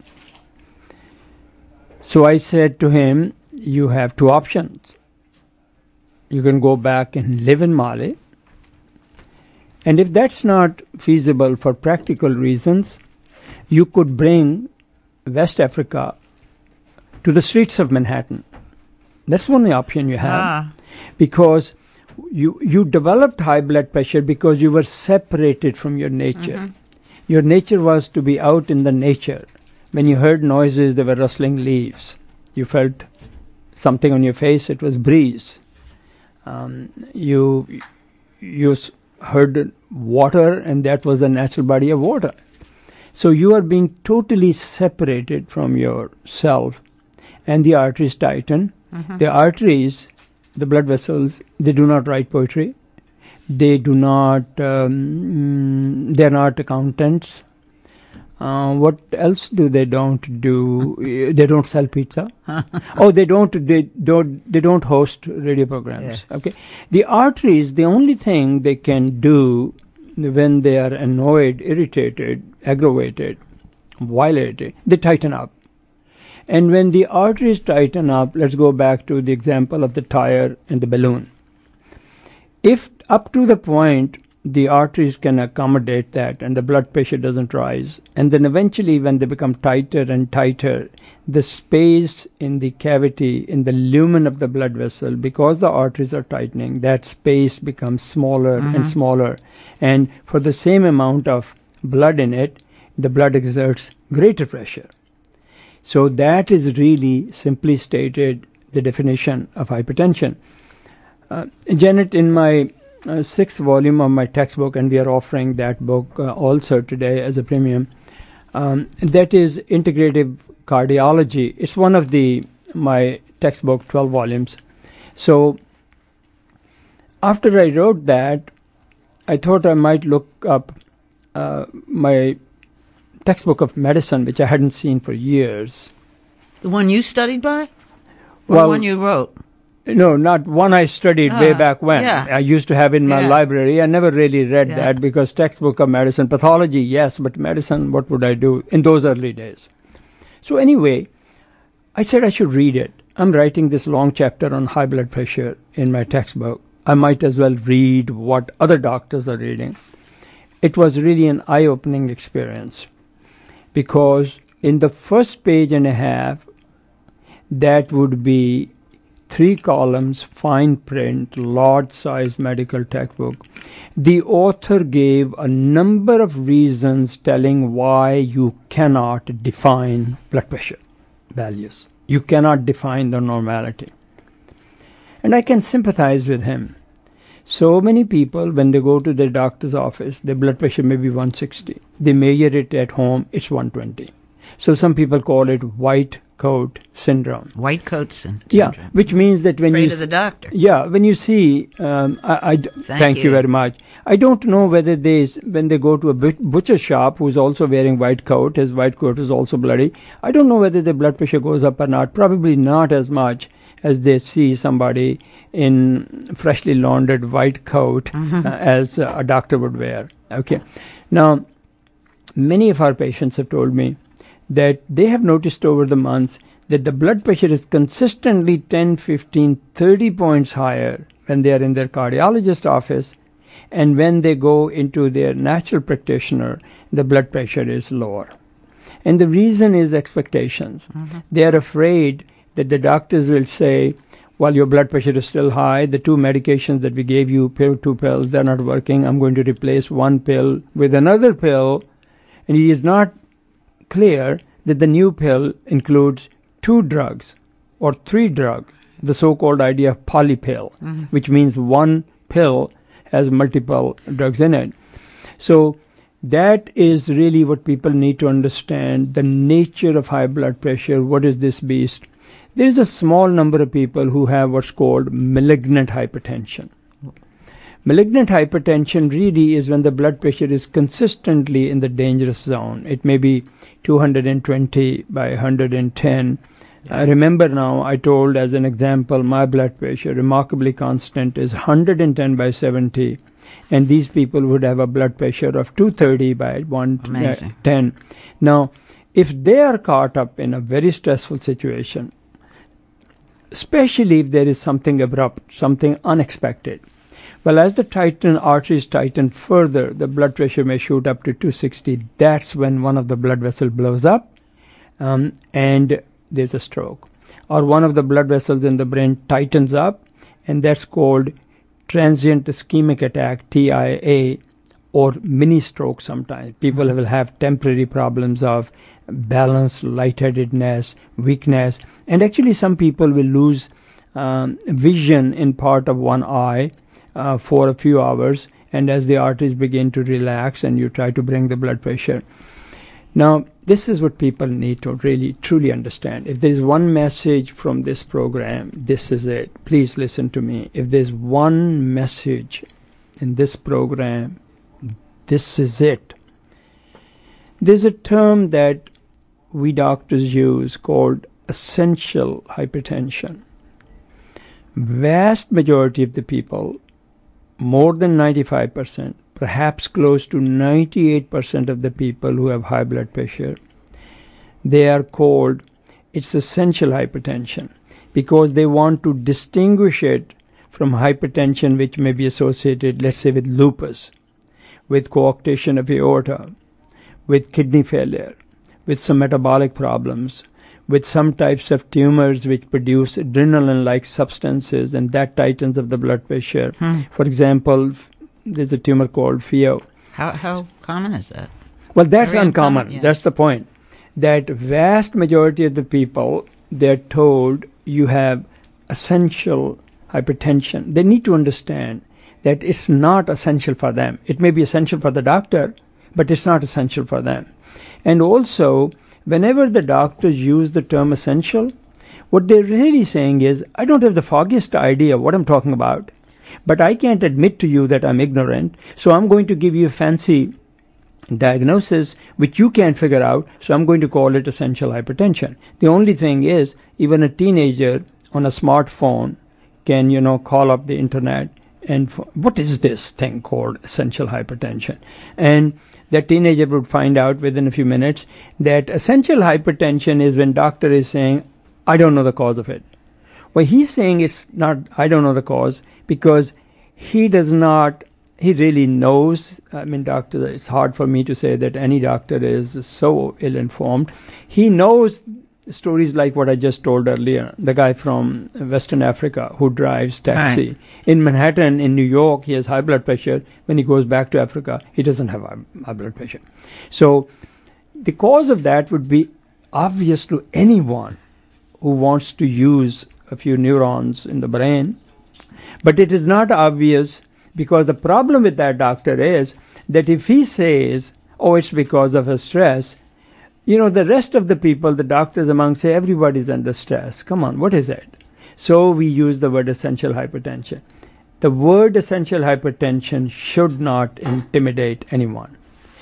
T: So I said to him, you have two options. You can go back and live in Mali. And if that's not feasible for practical reasons, you could bring West Africa to the streets of Manhattan. That's the only option you have. Ah. Because you you developed high blood pressure because you were separated from your nature. Mm-hmm. Your nature was to be out in the nature. When you heard noises, there were rustling leaves. You felt something on your face, it was breeze. Um, you you heard water, and that was the natural body of water. So you are being totally separated from yourself, and the arteries tighten. Mm-hmm. The arteries, the blood vessels, they do not write poetry. They do not, um, they're not accountants. Uh, what else do they don't do? Uh, They don't sell pizza. Oh, they don't. They don't. They don't host radio programs.
R: Yes.
T: Okay. The arteries. The only thing they can do when they are annoyed, irritated, aggravated, violated, they tighten up. And when the arteries tighten up, let's go back to the example of the tire and the balloon. If up to the point the arteries can accommodate that and the blood pressure doesn't rise, and then eventually when they become tighter and tighter, the space in the cavity, in the lumen of the blood vessel, because the arteries are tightening, that space becomes smaller
R: Mhm.
T: and smaller. And for the same amount of blood in it, the blood exerts greater pressure. So that is really, simply stated, the definition of hypertension. Uh, Janet, in my uh, sixth volume of my textbook, and we are offering that book uh, also today as a premium, um, that is Integrative Cardiology. It's one of the my textbook, twelve volumes. So after I wrote that, I thought I might look up uh, my textbook of medicine, which I hadn't seen for years.
R: The one you studied by? Or
T: Well,
R: the one you wrote?
T: No, not one I studied way
R: Ah,
T: back when.
R: yeah.
T: I used to have in my
R: Yeah.
T: library. I never really read
R: Yeah.
T: that because textbook of medicine, pathology, yes, but medicine, what would I do in those early days? So anyway, I said I should read it. I'm writing this long chapter on high blood pressure in my textbook. I might as well read what other doctors are reading. It was really an eye-opening experience because in the first page and a half, that would be three columns, fine print, large size medical textbook. The author gave a number of reasons telling why you cannot define blood pressure values. You cannot define the normality. And I can sympathize with him. So many people, when they go to their doctor's office, their blood pressure may be one sixty. They measure it at home, it's one twenty. So some people call it white coat syndrome.
R: White coat syndrome.
T: Yeah, which means that when
R: Afraid
T: you
R: of the doctor.
T: Yeah, when you see, um, I, I d- thank, you.
R: you.
T: very much. I don't know whether they, s- when they go to a but- butcher shop who's also wearing white coat, his white coat is also bloody. I don't know whether their blood pressure goes up or not. Probably not as much as they see somebody in freshly laundered white coat
R: Mhm.
T: uh, as uh, a doctor would wear. Okay, now many of our patients have told me that they have noticed over the months that the blood pressure is consistently ten, fifteen, thirty points higher when they are in their cardiologist office, and when they go into their natural practitioner, the blood pressure is lower. And the reason is expectations.
R: Mhm.
T: They are afraid that the doctors will say, well, your blood pressure is still high. The two medications that we gave you, pill, two pills, they're not working. I'm going to replace one pill with another pill. And he is not clear that the new pill includes two drugs or three drugs, the so-called idea of polypill,
R: Mhm.
T: which means one pill has multiple drugs in it. So that is really what people need to understand, the nature of high blood pressure. What is this beast? There is a small number of people who have what's called malignant hypertension. Malignant hypertension really is when the blood pressure is consistently in the dangerous zone. It may be two hundred twenty by one hundred ten. I remember now, I told as an example, my blood pressure, remarkably constant, is one hundred ten by seventy. And these people would have a blood pressure of two thirty by one
R: Amazing.
T: ten. Now, if they are caught up in a very stressful situation, especially if there is something abrupt, something unexpected, well, as the tighten arteries tighten further, the blood pressure may shoot up to two sixty. That's when one of the blood vessels blows up um, and there's a stroke. Or one of the blood vessels in the brain tightens up, and that's called transient ischemic attack, T I A, or mini stroke sometimes. People
R: Mhm.
T: will have temporary problems of balance, lightheadedness, weakness, and actually some people will lose um, vision in part of one eye uh, for a few hours, and as the arteries begin to relax and you try to bring the blood pressure. Now, this is what people need to really, truly understand. If there is one message from this program, this is it. Please listen to me. If there's one message in this program, this is it. There's a term that we doctors use called essential hypertension. Vast majority of the people, more than ninety-five percent, perhaps close to ninety-eight percent of the people who have high blood pressure, they are called, it's essential hypertension, because they want to distinguish it from hypertension which may be associated, let's say, with lupus, with coarctation of aorta, with kidney failure, with some metabolic problems, with some types of tumors which produce adrenaline-like substances, and that tightens up the blood pressure.
R: Hmm.
T: For example, f- there's a tumor called F I O.
R: How how common is that?
T: Well, that's
R: Very
T: uncommon.
R: uncommon, yeah.
T: That's the point. That vast majority of the people, they're told you have essential hypertension. They need to understand that it's not essential for them. It may be essential for the doctor, but it's not essential for them. And also, whenever the doctors use the term essential, what they're really saying is, I don't have the foggiest idea what I'm talking about, but I can't admit to you that I'm ignorant, so I'm going to give you a fancy diagnosis which you can't figure out, so I'm going to call it essential hypertension. The only thing is, even a teenager on a smartphone can, you know, call up the internet and f- what is this thing called essential hypertension? And that teenager would find out within a few minutes that essential hypertension is when doctor is saying, I don't know the cause of it. Well, he's saying it's not, I don't know the cause, because he does not, he really knows. I mean, doctor, it's hard for me to say that any doctor is so ill-informed. He knows stories like what I just told earlier, the guy from Western Africa who drives taxi.
R: Right.
T: In Manhattan, in New York, he has high blood pressure. When he goes back to Africa, he doesn't have high, high blood pressure. So the cause of that would be obvious to anyone who wants to use a few neurons in the brain. But it is not obvious, because the problem with that doctor is that if he says, oh, it's because of a stress, you know, the rest of the people, the doctors among, say, everybody's under stress. Come on, what is it? So we use the word essential hypertension. The word essential hypertension should not intimidate anyone.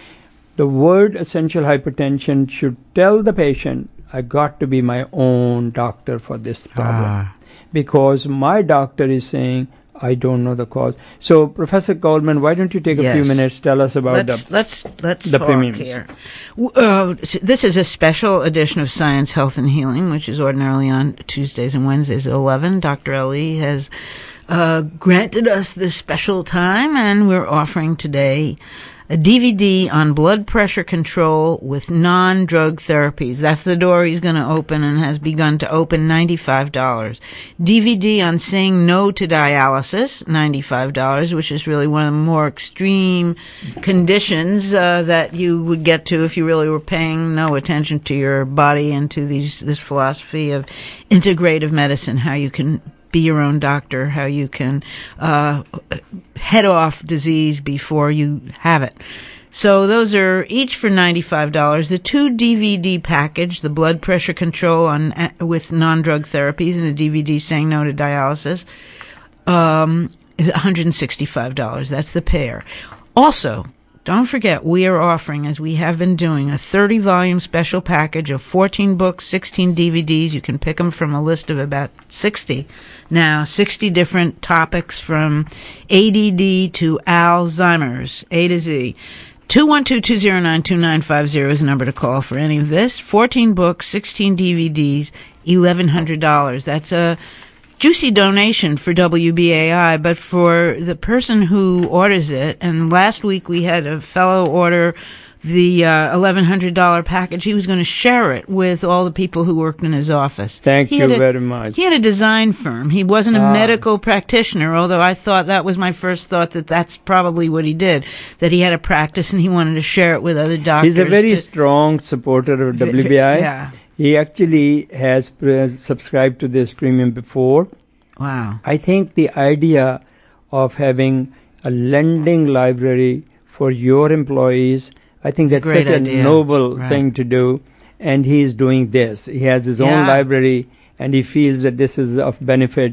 T: The word essential hypertension should tell the patient, I got to be my own doctor for this problem.
R: Ah.
T: Because my doctor is saying, I don't know the cause. So, Professor Coleman, why don't you take a
R: Yes.
T: few minutes, tell us about
R: let's,
T: the
R: let's let's
T: the
R: talk
T: premiums.
R: here. W- Uh, s- this is a special edition of Science, Health, and Healing, which is ordinarily on Tuesdays and Wednesdays at eleven. Doctor Ali has uh, granted us this special time, and we're offering today a D V D on blood pressure control with non-drug therapies. That's the door he's going to open and has begun to open, ninety-five dollars. D V D on saying no to dialysis, ninety-five dollars, which is really one of the more extreme conditions uh, that you would get to if you really were paying no attention to your body and to these this philosophy of integrative medicine, how you can be your own doctor, how you can uh, head off disease before you have it. So those are each for ninety-five dollars. The two D V D package, the blood pressure control on uh, with non-drug therapies and the D V D saying no to dialysis, um, is one hundred sixty-five dollars. That's the pair. Also, don't forget, we are offering, as we have been doing, a thirty-volume special package of fourteen books, sixteen D V Ds. You can pick them from a list of about sixty now, sixty different topics from A D D to Alzheimer's, A to Z. two one two, two zero nine, two nine five zero is the number to call for any of this. fourteen books, sixteen D V Ds, eleven hundred dollars. That's a juicy donation for W B A I, but for the person who orders it, and last week we had a fellow order the uh, eleven hundred dollars package. He was going to share it with all the people who worked in his office.
T: Thank
R: He
T: you
R: had a-
T: very much.
R: He had a design firm. He wasn't a
T: Ah.
R: medical practitioner, although I thought that was my first thought, that that's probably what he did, that he had a practice and he wanted to share it with other doctors.
T: He's a very
R: to-
T: strong supporter of
R: V- v-
T: W B I.
R: yeah.
T: He actually has pre- subscribed to this premium before.
R: Wow.
T: I think the idea of having a lending library for your employees, I think
R: It's a
T: that's
R: great
T: such
R: idea.
T: a noble
R: Right.
T: thing to do. And he's doing this. He has his
R: Yeah.
T: own library, and he feels that this is of benefit.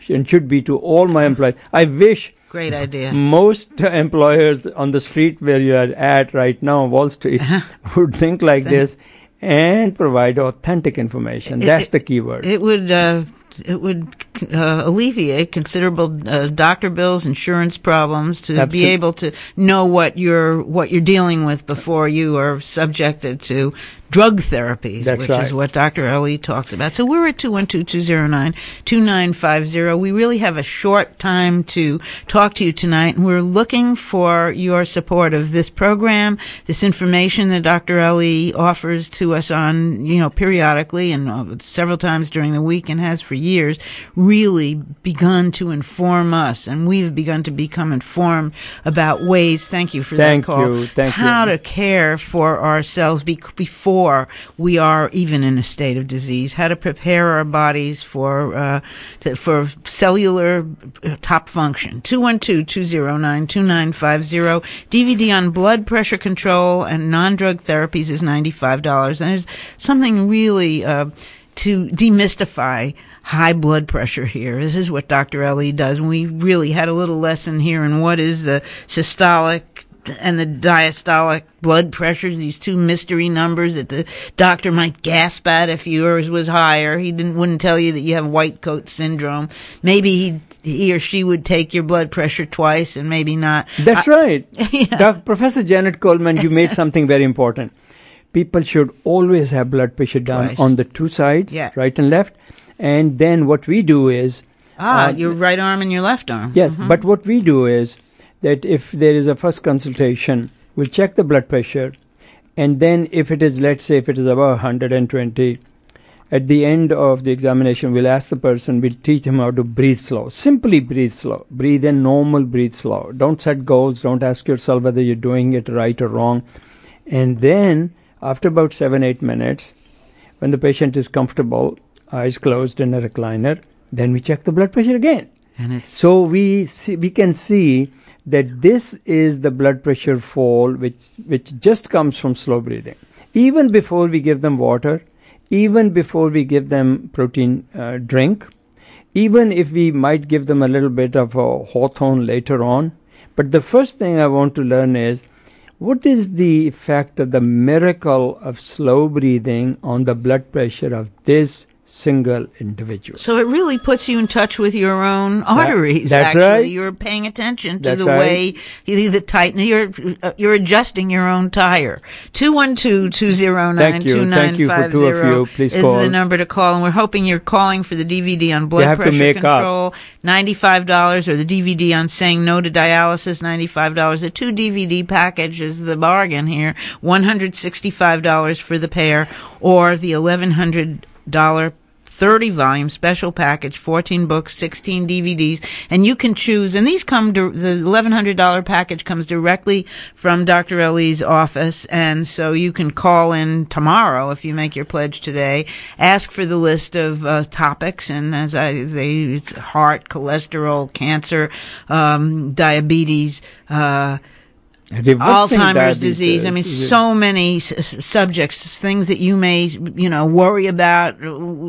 T: and should be to all my employees. I wish
R: Great idea.
T: most employers on the street where you are at right now, Wall Street, would think like this and provide authentic information.
R: It-
T: That's
R: it-
T: the key word.
R: It would uh, it would uh, alleviate considerable uh, doctor bills, insurance problems to
T: Absolute-
R: be able to know what you're what you're dealing with before you are subjected to drug therapies,
T: That's
R: which
T: right.
R: is what Doctor Ellie talks about. So we're at two one two, two zero nine, two nine five zero. We really have a short time to talk to you tonight, and we're looking for your support of this program, this information that Doctor Ellie offers to us on, you know, periodically and uh, several times during the week and has for years, really begun to inform us, and we've begun to become informed about ways, thank you for
T: Thank
R: that call,
T: you, thank
R: how
T: you.
R: to care for ourselves be- before we are even in a state of disease, how to prepare our bodies for uh, to, for cellular uh, top function. two one two, two zero nine, two nine five zero. D V D on blood pressure control and non-drug therapies is ninety-five dollars. And there's something really uh, to demystify high blood pressure here. This is what Doctor Ellie does. And we really had a little lesson here in what is the systolic and the diastolic blood pressures, these two mystery numbers that the doctor might gasp at if yours was higher. He didn't wouldn't tell you that you have white coat syndrome. Maybe he he or she would take your blood pressure twice and maybe not.
T: That's
R: I-
T: right. Doc, Professor Janet Coleman, you made something very important. People should always have blood pressure down
R: Twice.
T: on the two sides,
R: Yeah.
T: right and left. And then what we do is...
R: Ah,
T: uh,
R: your right arm and your left arm.
T: Yes,
R: Mhm.
T: but what we do is that if there is a first consultation, we'll check the blood pressure, and then if it is, let's say, if it is above one hundred twenty, at the end of the examination, we'll ask the person, we'll teach him how to breathe slow. Simply breathe slow. Breathe in, normal, breathe slow. Don't set goals. Don't ask yourself whether you're doing it right or wrong. And then, after about seven, eight minutes, when the patient is comfortable, eyes closed in a recliner, then we check the blood pressure again.
R: And it's
T: So we see, we can see that this is the blood pressure fall which which just comes from slow breathing. Even before we give them water, even before we give them protein uh, drink, even if we might give them a little bit of a Hawthorne later on. But the first thing I want to learn is, what is the effect of the miracle of slow breathing on the blood pressure of this single individual?
R: So it really puts you in touch with your own arteries.
T: that's
R: actually,
T: right.
R: You're paying attention to
T: That's
R: the
T: right.
R: way you the tighten. You're uh, you're adjusting your own tire. Two one two two zero nine
T: Thank you.
R: two nine
T: Thank you for
R: five
T: two of
R: zero
T: you. Please
R: is
T: call.
R: the number to call, and we're hoping you're calling for the D V D on blood
T: have to
R: pressure
T: make up.
R: control, ninety-five dollars, or the D V D on saying no to dialysis, ninety-five dollars. The two D V D package is the bargain here, one hundred sixty-five dollars for the pair, or the eleven hundred dollars thirty volume special package, fourteen books, sixteen D V Ds, and you can choose, and these come to, the eleven hundred dollars package comes directly from Doctor Ellie's office, and so you can call in tomorrow if you make your pledge today, ask for the list of uh, topics, and as I, they, it's heart, cholesterol, cancer, um, diabetes, uh,
T: Reversing
R: Alzheimer's
T: diabetes,
R: disease. I mean,
T: yeah.
R: so many s- s- subjects, things that you may, you know, worry about,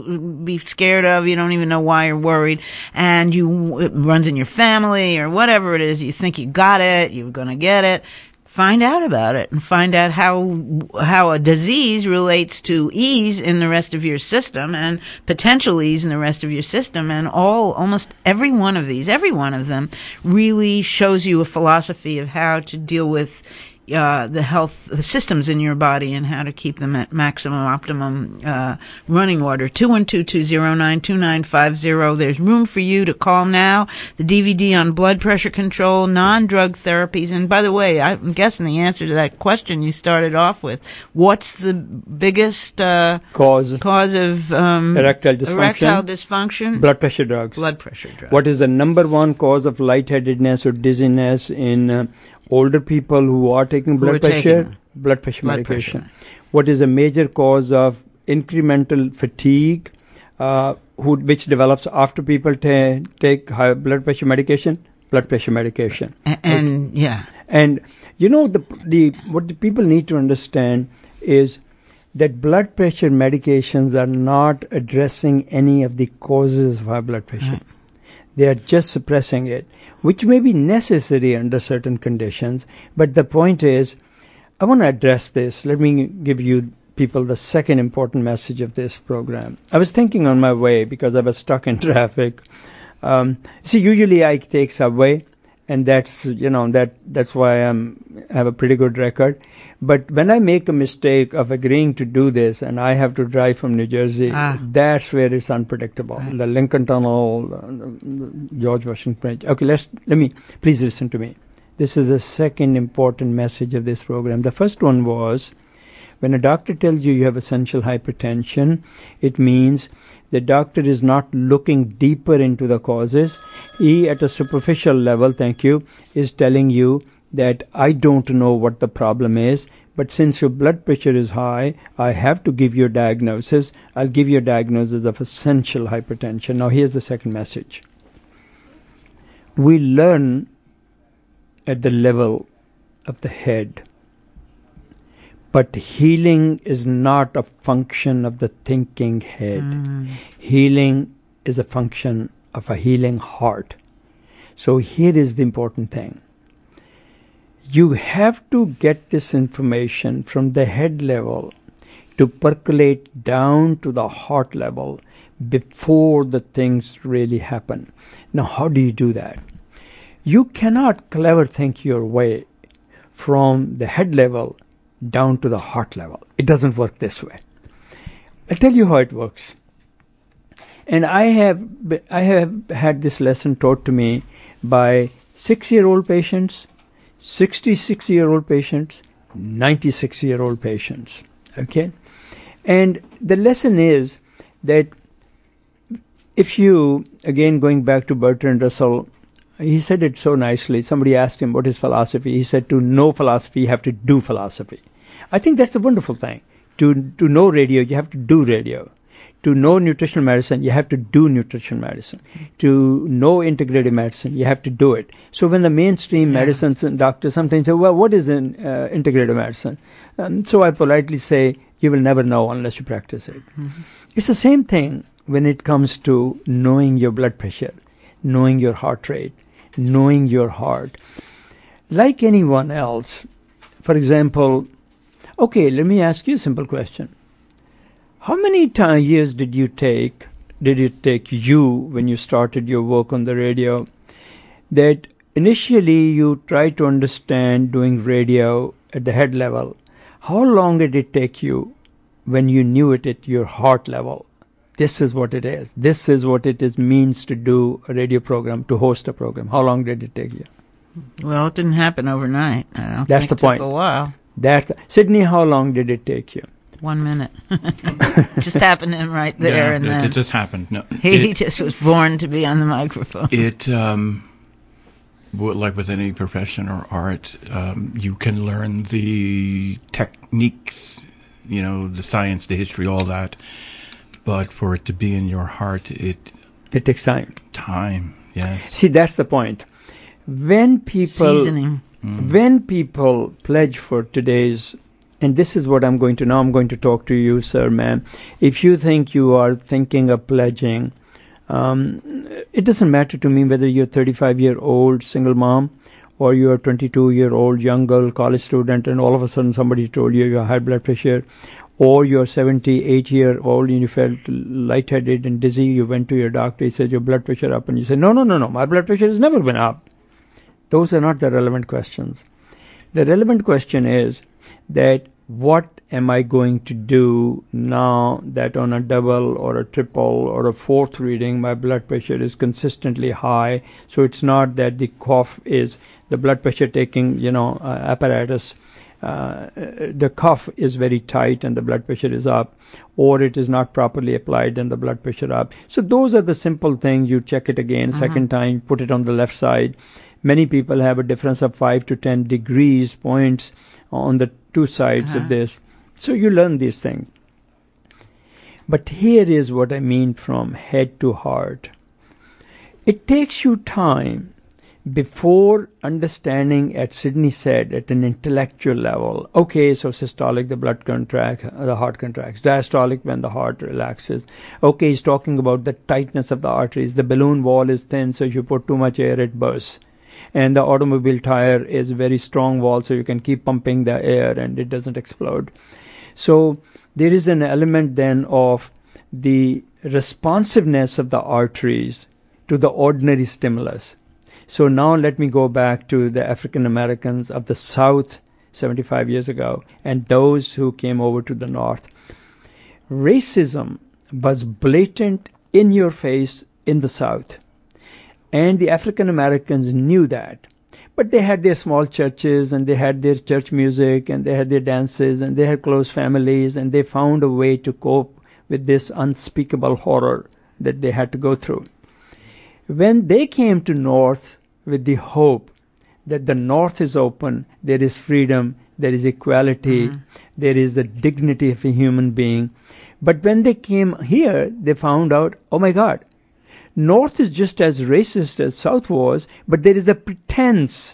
R: be scared of. You don't even know why you're worried, and you it runs in your family or whatever it is. You think you got it, you're going to get it. Find out about it and find out how how a disease relates to ease in the rest of your system and potential ease in the rest of your system. And all almost every one of these, every one of them, really shows you a philosophy of how to deal with uh, the health, the systems in your body, and how to keep them at maximum, optimum uh, running order. two one two, two zero nine, two nine five zero. There's room for you to call now. The D V D on blood pressure control, non-drug therapies. And by the way, I'm guessing the answer to that question you started off with. What's the biggest uh,
T: Cause
R: cause of um,
T: erectile dysfunction.
R: erectile dysfunction?
T: Blood pressure drugs.
R: Blood pressure drugs.
T: What is the number one cause of lightheadedness or dizziness in uh, older people who are taking
R: Who
T: blood
R: are
T: pressure?
R: taking
T: blood pressure
R: blood
T: medication.
R: pressure.
T: What is a major cause of incremental fatigue, uh, who, which develops after people ta- take high blood pressure medication? Blood pressure medication.
R: A- and yeah.
T: And you know, the the what the people need to understand is that blood pressure medications are not addressing any of the causes of high blood pressure.
R: Right.
T: They are just suppressing it, which may be necessary under certain conditions. But the point is, I want to address this. Let me give you people the second important message of this program. I was thinking on my way because I was stuck in traffic. Um, see, usually I take subway, and that's you know that that's why I'm I have a pretty good record. But when I make a mistake of agreeing to do this, and I have to drive from New Jersey, ah. that's where it's unpredictable. Right. The Lincoln Tunnel, the George Washington Bridge. Okay, let's let me please listen to me. This is the second important message of this program. The first one was, when a doctor tells you you have essential hypertension, it means the doctor is not looking deeper into the causes. He, at a superficial level, thank you, is telling you that I don't know what the problem is, but since your blood pressure is high, I have to give you a diagnosis. I'll give you a diagnosis of essential hypertension. Now, here's the second message. We learn at the level of the head. But healing is not a function of the thinking head. Mm. Healing is a function of a healing heart. So here is the important thing. You have to get this information from the head level to percolate down to the heart level before the things really happen. Now, how do you do that? You cannot clever think your way from the head level down to the heart level. It doesn't work this way. I'll tell you how it works. And I have I have had this lesson taught to me by six-year-old patients, sixty-six-year-old patients, ninety-six-year-old patients. Okay? And the lesson is that if you, again going back to Bertrand Russell, he said it so nicely. Somebody asked him what is philosophy. He said, to know philosophy, you have to do philosophy. I think that's a wonderful thing. To to know radio, you have to do radio. To know nutritional medicine, you have to do nutritional medicine. To know integrative medicine, you have to do it. So when the mainstream yeah. medicines and doctors sometimes say, well, what is an uh, integrative medicine? Um, so I politely say, you will never know unless you practice it. Mm-hmm. It's the same thing when it comes to knowing your blood pressure, knowing your heart rate, knowing your heart. Like anyone else, for example, okay, let me ask you a simple question. How many time, years did you take, did it take you when you started your work on the radio, that initially you tried to understand doing radio at the head level? How long did it take you when you knew it at your heart level? This is what it is. This is what it is means to do a radio program, to host a program. How long did it take you?
R: Well, it didn't happen overnight. I don't
T: That's
R: think
T: the
R: it
T: point.
R: took a while.
T: That's the, Sydney, how long did it take you?
R: One minute. Just happened in right there,
L: yeah,
R: and
L: it,
R: then
L: it just happened. No,
R: he
L: it,
R: just was born to be on the microphone.
L: It, um, like with any profession or art, um, you can learn the techniques, you know, the science, the history, all that. But for it to be in your heart, it
T: it takes time.
L: Time, yes.
T: See, that's the point. When people
R: Seasoning.
T: Mm. when people pledge for today's, and this is what I'm going to now. I'm going to talk to you, sir, ma'am. If you think you are thinking of pledging, um, it doesn't matter to me whether you're a thirty-five-year-old single mom or you're a twenty-two-year-old young girl, college student, and all of a sudden somebody told you you have high blood pressure. Or you're seventy-eight-year-old and you felt lightheaded and dizzy. You went to your doctor. He says your blood pressure up, and you say, no, no, no, no. My blood pressure has never been up. Those are not the relevant questions. The relevant question is that what am I going to do now that on a double or a triple or a fourth reading my blood pressure is consistently high? So it's not that the cough is the blood pressure taking, you know, uh, apparatus. Uh, the cuff is very tight and the blood pressure is up, or it is not properly applied and the blood pressure up. So those are the simple things. You check it again, uh-huh. second time, put it on the left side. Many people have a difference of five to ten degrees points on the two sides uh-huh. of this. So you learn these things. But here is what I mean from head to heart. It takes you time before understanding, as Sidney said, at an intellectual level, okay, so systolic, the blood contracts, the heart contracts. Diastolic, when the heart relaxes. Okay, he's talking about the tightness of the arteries. The balloon wall is thin, so if you put too much air, it bursts. And the automobile tire is a very strong wall, so you can keep pumping the air and it doesn't explode. So there is an element then of the responsiveness of the arteries to the ordinary stimulus. So now let me go back to the African Americans of the South seventy-five years ago and those who came over to the North. Racism was blatant, in your face in the South. And the African Americans knew that. But they had their small churches and they had their church music and they had their dances and they had close families and they found a way to cope with this unspeakable horror that they had to go through. When they came to North with the hope that the North is open, there is freedom, there is equality, mm-hmm. there is the dignity of a human being. But when they came here, they found out, oh my God, North is just as racist as South was, but there is a pretense.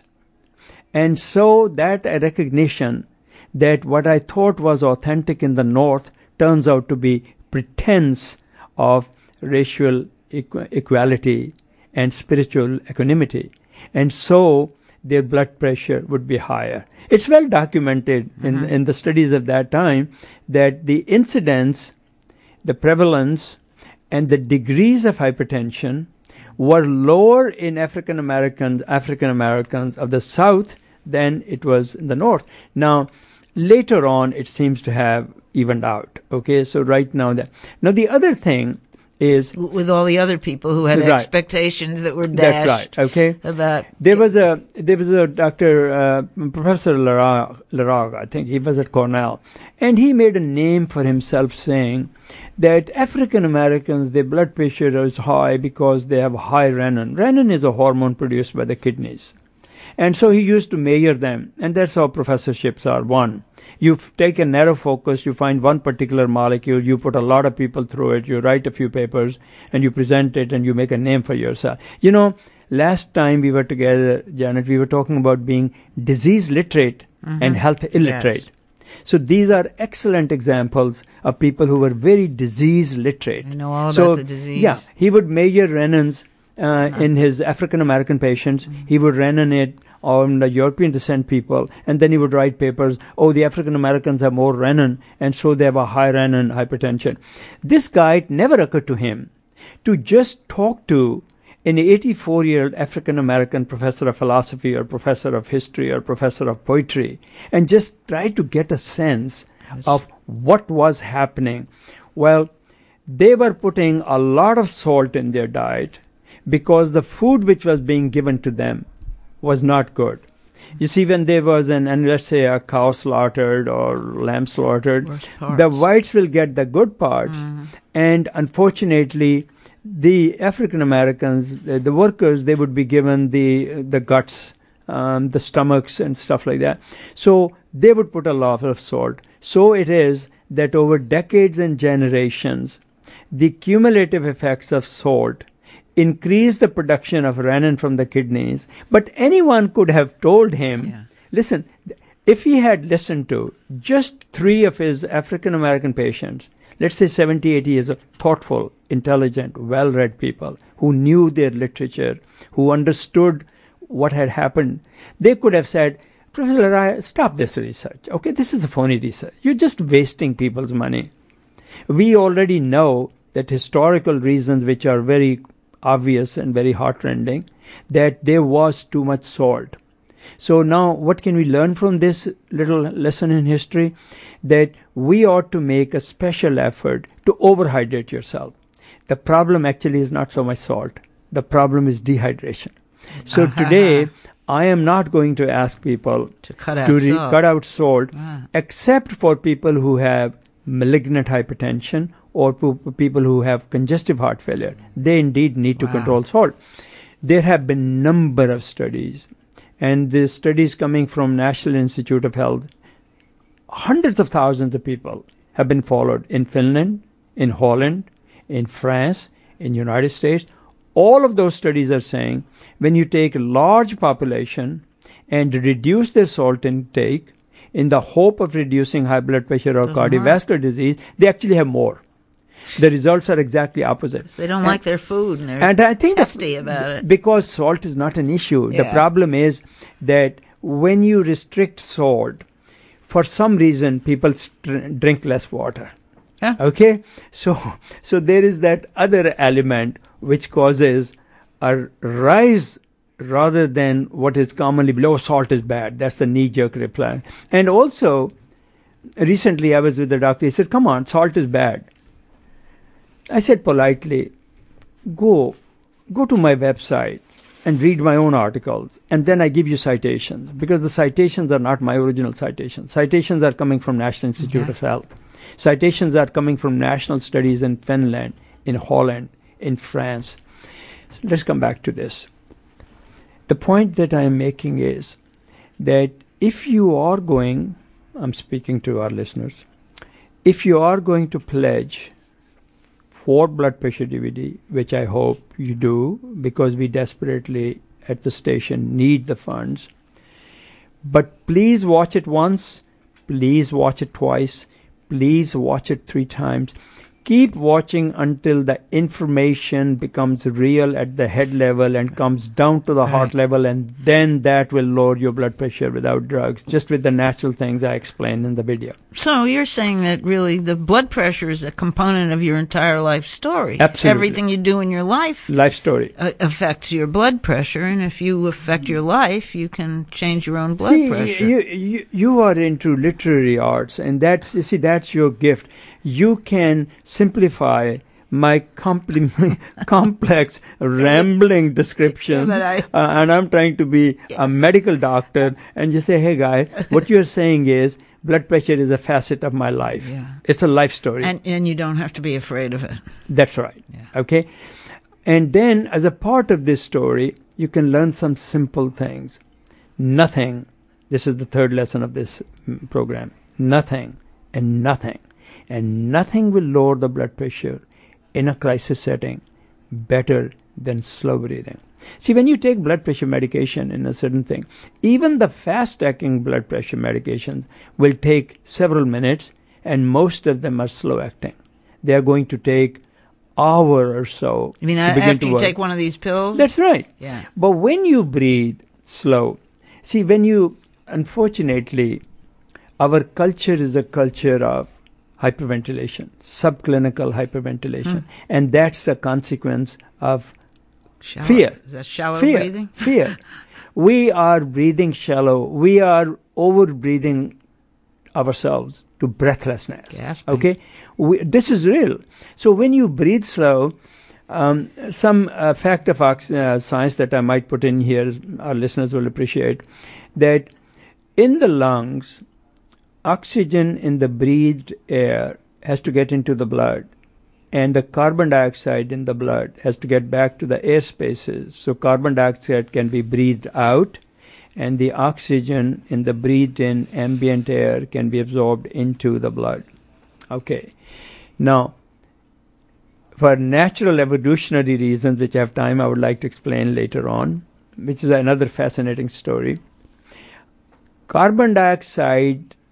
T: And so that a recognition that what I thought was authentic in the North turns out to be pretense of racial equ- equality and spiritual equanimity. And so their blood pressure would be higher. It's well documented mm-hmm. in, in the studies of that time that the incidence, the prevalence, and the degrees of hypertension were lower in African Americans, African Americans of the South than it was in the North. Now, later on, it seems to have evened out. Okay, so right now that now the other thing is
R: with all the other people who had
T: right.
R: expectations that were dashed.
T: That's right. Okay.
R: About
T: there was a there was a Doctor uh, Professor Larag, I think he was at Cornell, and he made a name for himself saying that African Americans, their blood pressure is high because they have high renin. Renin is a hormone produced by the kidneys. And so he used to measure them, and that's how professorships are won. You take a narrow focus, you find one particular molecule, you put a lot of people through it, you write a few papers, and you present it, and you make a name for yourself. You know, last time we were together, Janet, we were talking about being disease literate mm-hmm. and health illiterate. Yes. So these are excellent examples of people who were very disease literate.
R: I know all
T: so,
R: about the disease.
T: Yeah, he would measure renins uh, uh-huh. in his African American patients. Mm-hmm. He would renin it on the European descent people, and then he would write papers, oh, the African Americans have more renin, and so they have a high renin hypertension. This guy, it never occurred to him to just talk to an eighty-four-year-old African American professor of philosophy or professor of history or professor of poetry and just try to get a sense yes. of what was happening. Well, they were putting a lot of salt in their diet because the food which was being given to them was not good. You see, when there was an, and let's say a cow slaughtered or lamb slaughtered, the whites will get the good parts, mm. and unfortunately, the African Americans, the, the workers, they would be given the the guts, um, the stomachs, and stuff like that. So they would put a lot of salt. So it is that over decades and generations, the cumulative effects of salt increase the production of renin from the kidneys. But anyone could have told him, yeah. listen, if he had listened to just three of his African American patients, let's say seventy, eighty years of thoughtful, intelligent, well-read people who knew their literature, who understood what had happened, they could have said, Professor Larag, stop this research. Okay, this is a phony research. You're just wasting people's money. We already know that historical reasons which are very obvious and very heartrending, that there was too much salt. So now what can we learn from this little lesson in history? That we ought to make a special effort to overhydrate yourself. The problem actually is not so much salt. The problem is dehydration. So uh-huh. today, I am not going to ask people
R: to cut out
T: to re-
R: salt,
T: cut out salt
R: ah.
T: except for people who have malignant hypertension or p- people who have congestive heart failure. They indeed need to wow. control salt. There have been number of studies, and the studies coming from National Institute of Health, hundreds of thousands of people have been followed in Finland, in Holland, in France, in United States, All of those studies are saying when you take a large population and reduce their salt intake in the hope of reducing high blood pressure or
R: Doesn't
T: cardiovascular
R: work.
T: disease, they actually have more. The results are exactly opposite.
R: They don't
T: and,
R: like their food and they're
T: and I think
R: testy about it.
T: Because salt is not an issue. The
R: Yeah.
T: problem is that when you restrict salt, for some reason people st- drink less water.
R: Yeah.
T: Okay? So, so there is that other element which causes a rise rather than what is commonly below. Salt is bad. That's the knee-jerk reply. And also, recently I was with the doctor. He said, come on, salt is bad. I said politely, go, go to my website and read my own articles, and then I give you citations, because the citations are not my original citations. Citations are coming from National Institute
R: Okay.
T: of Health. Citations are coming from national studies in Finland, in Holland, in France. So let's come back to this. The point that I am making is that if you are going, I'm speaking to our listeners, if you are going to pledge for blood pressure D V D, which I hope you do, because we desperately at the station need the funds, but please watch it once, please watch it twice, please watch it three times. Keep watching until the information becomes real at the head level and comes down to the heart
R: Right.
T: level, and then that will lower your blood pressure without drugs, just with the natural things I explained in the video.
R: So you're saying that really the blood pressure is a component of your entire life story.
T: Absolutely.
R: Everything you do in your life
T: Life story.
R: uh, affects your blood pressure, and if you affect your life, you can change your own blood
T: see,
R: pressure.
T: You, you you are into literary arts, and that's you see that's your gift. You can simplify my compli- complex, rambling descriptions,
R: Yeah, but I-
T: uh, and I'm trying to be a medical doctor, and you say, "Hey, guy, what you're saying is blood pressure is a facet of my life.
R: Yeah.
T: It's a life story."
R: And and you don't have to be afraid of it.
T: That's right. Okay. And then, as a part of this story, you can learn some simple things. Nothing, this is the third lesson of this mm, program, nothing and nothing and nothing will lower the blood pressure in a crisis setting better than slow breathing. See, when you take blood pressure medication in a certain thing, even the fast-acting blood pressure medications will take several minutes, and most of them are slow-acting. They are going to take hour or so.
R: I mean,
T: to
R: a-
T: begin
R: after
T: to
R: you
T: work.
R: take one of these pills?
T: That's right.
R: Yeah.
T: But when you breathe slow, see, when you, unfortunately, our culture is a culture of hyperventilation, subclinical hyperventilation,
R: Hmm.
T: and that's a consequence of
R: Shallow-
T: fear.
R: is that shallow
T: fear.
R: breathing?
T: Fear. We are breathing shallow. We are over breathing ourselves to breathlessness.
R: Gasping.
T: Okay, we, this is real. So when you breathe slow, um, some uh, fact of ox- uh, science that I might put in here, our listeners will appreciate, that in the lungs, oxygen in the breathed air has to get into the blood, and the carbon dioxide in the blood has to get back to the air spaces. So carbon dioxide can be breathed out, and the oxygen in the breathed in ambient air can be absorbed into the blood. Okay. Now, for natural evolutionary reasons, which I have time, I would like to explain later on, which is another fascinating story. Carbon dioxide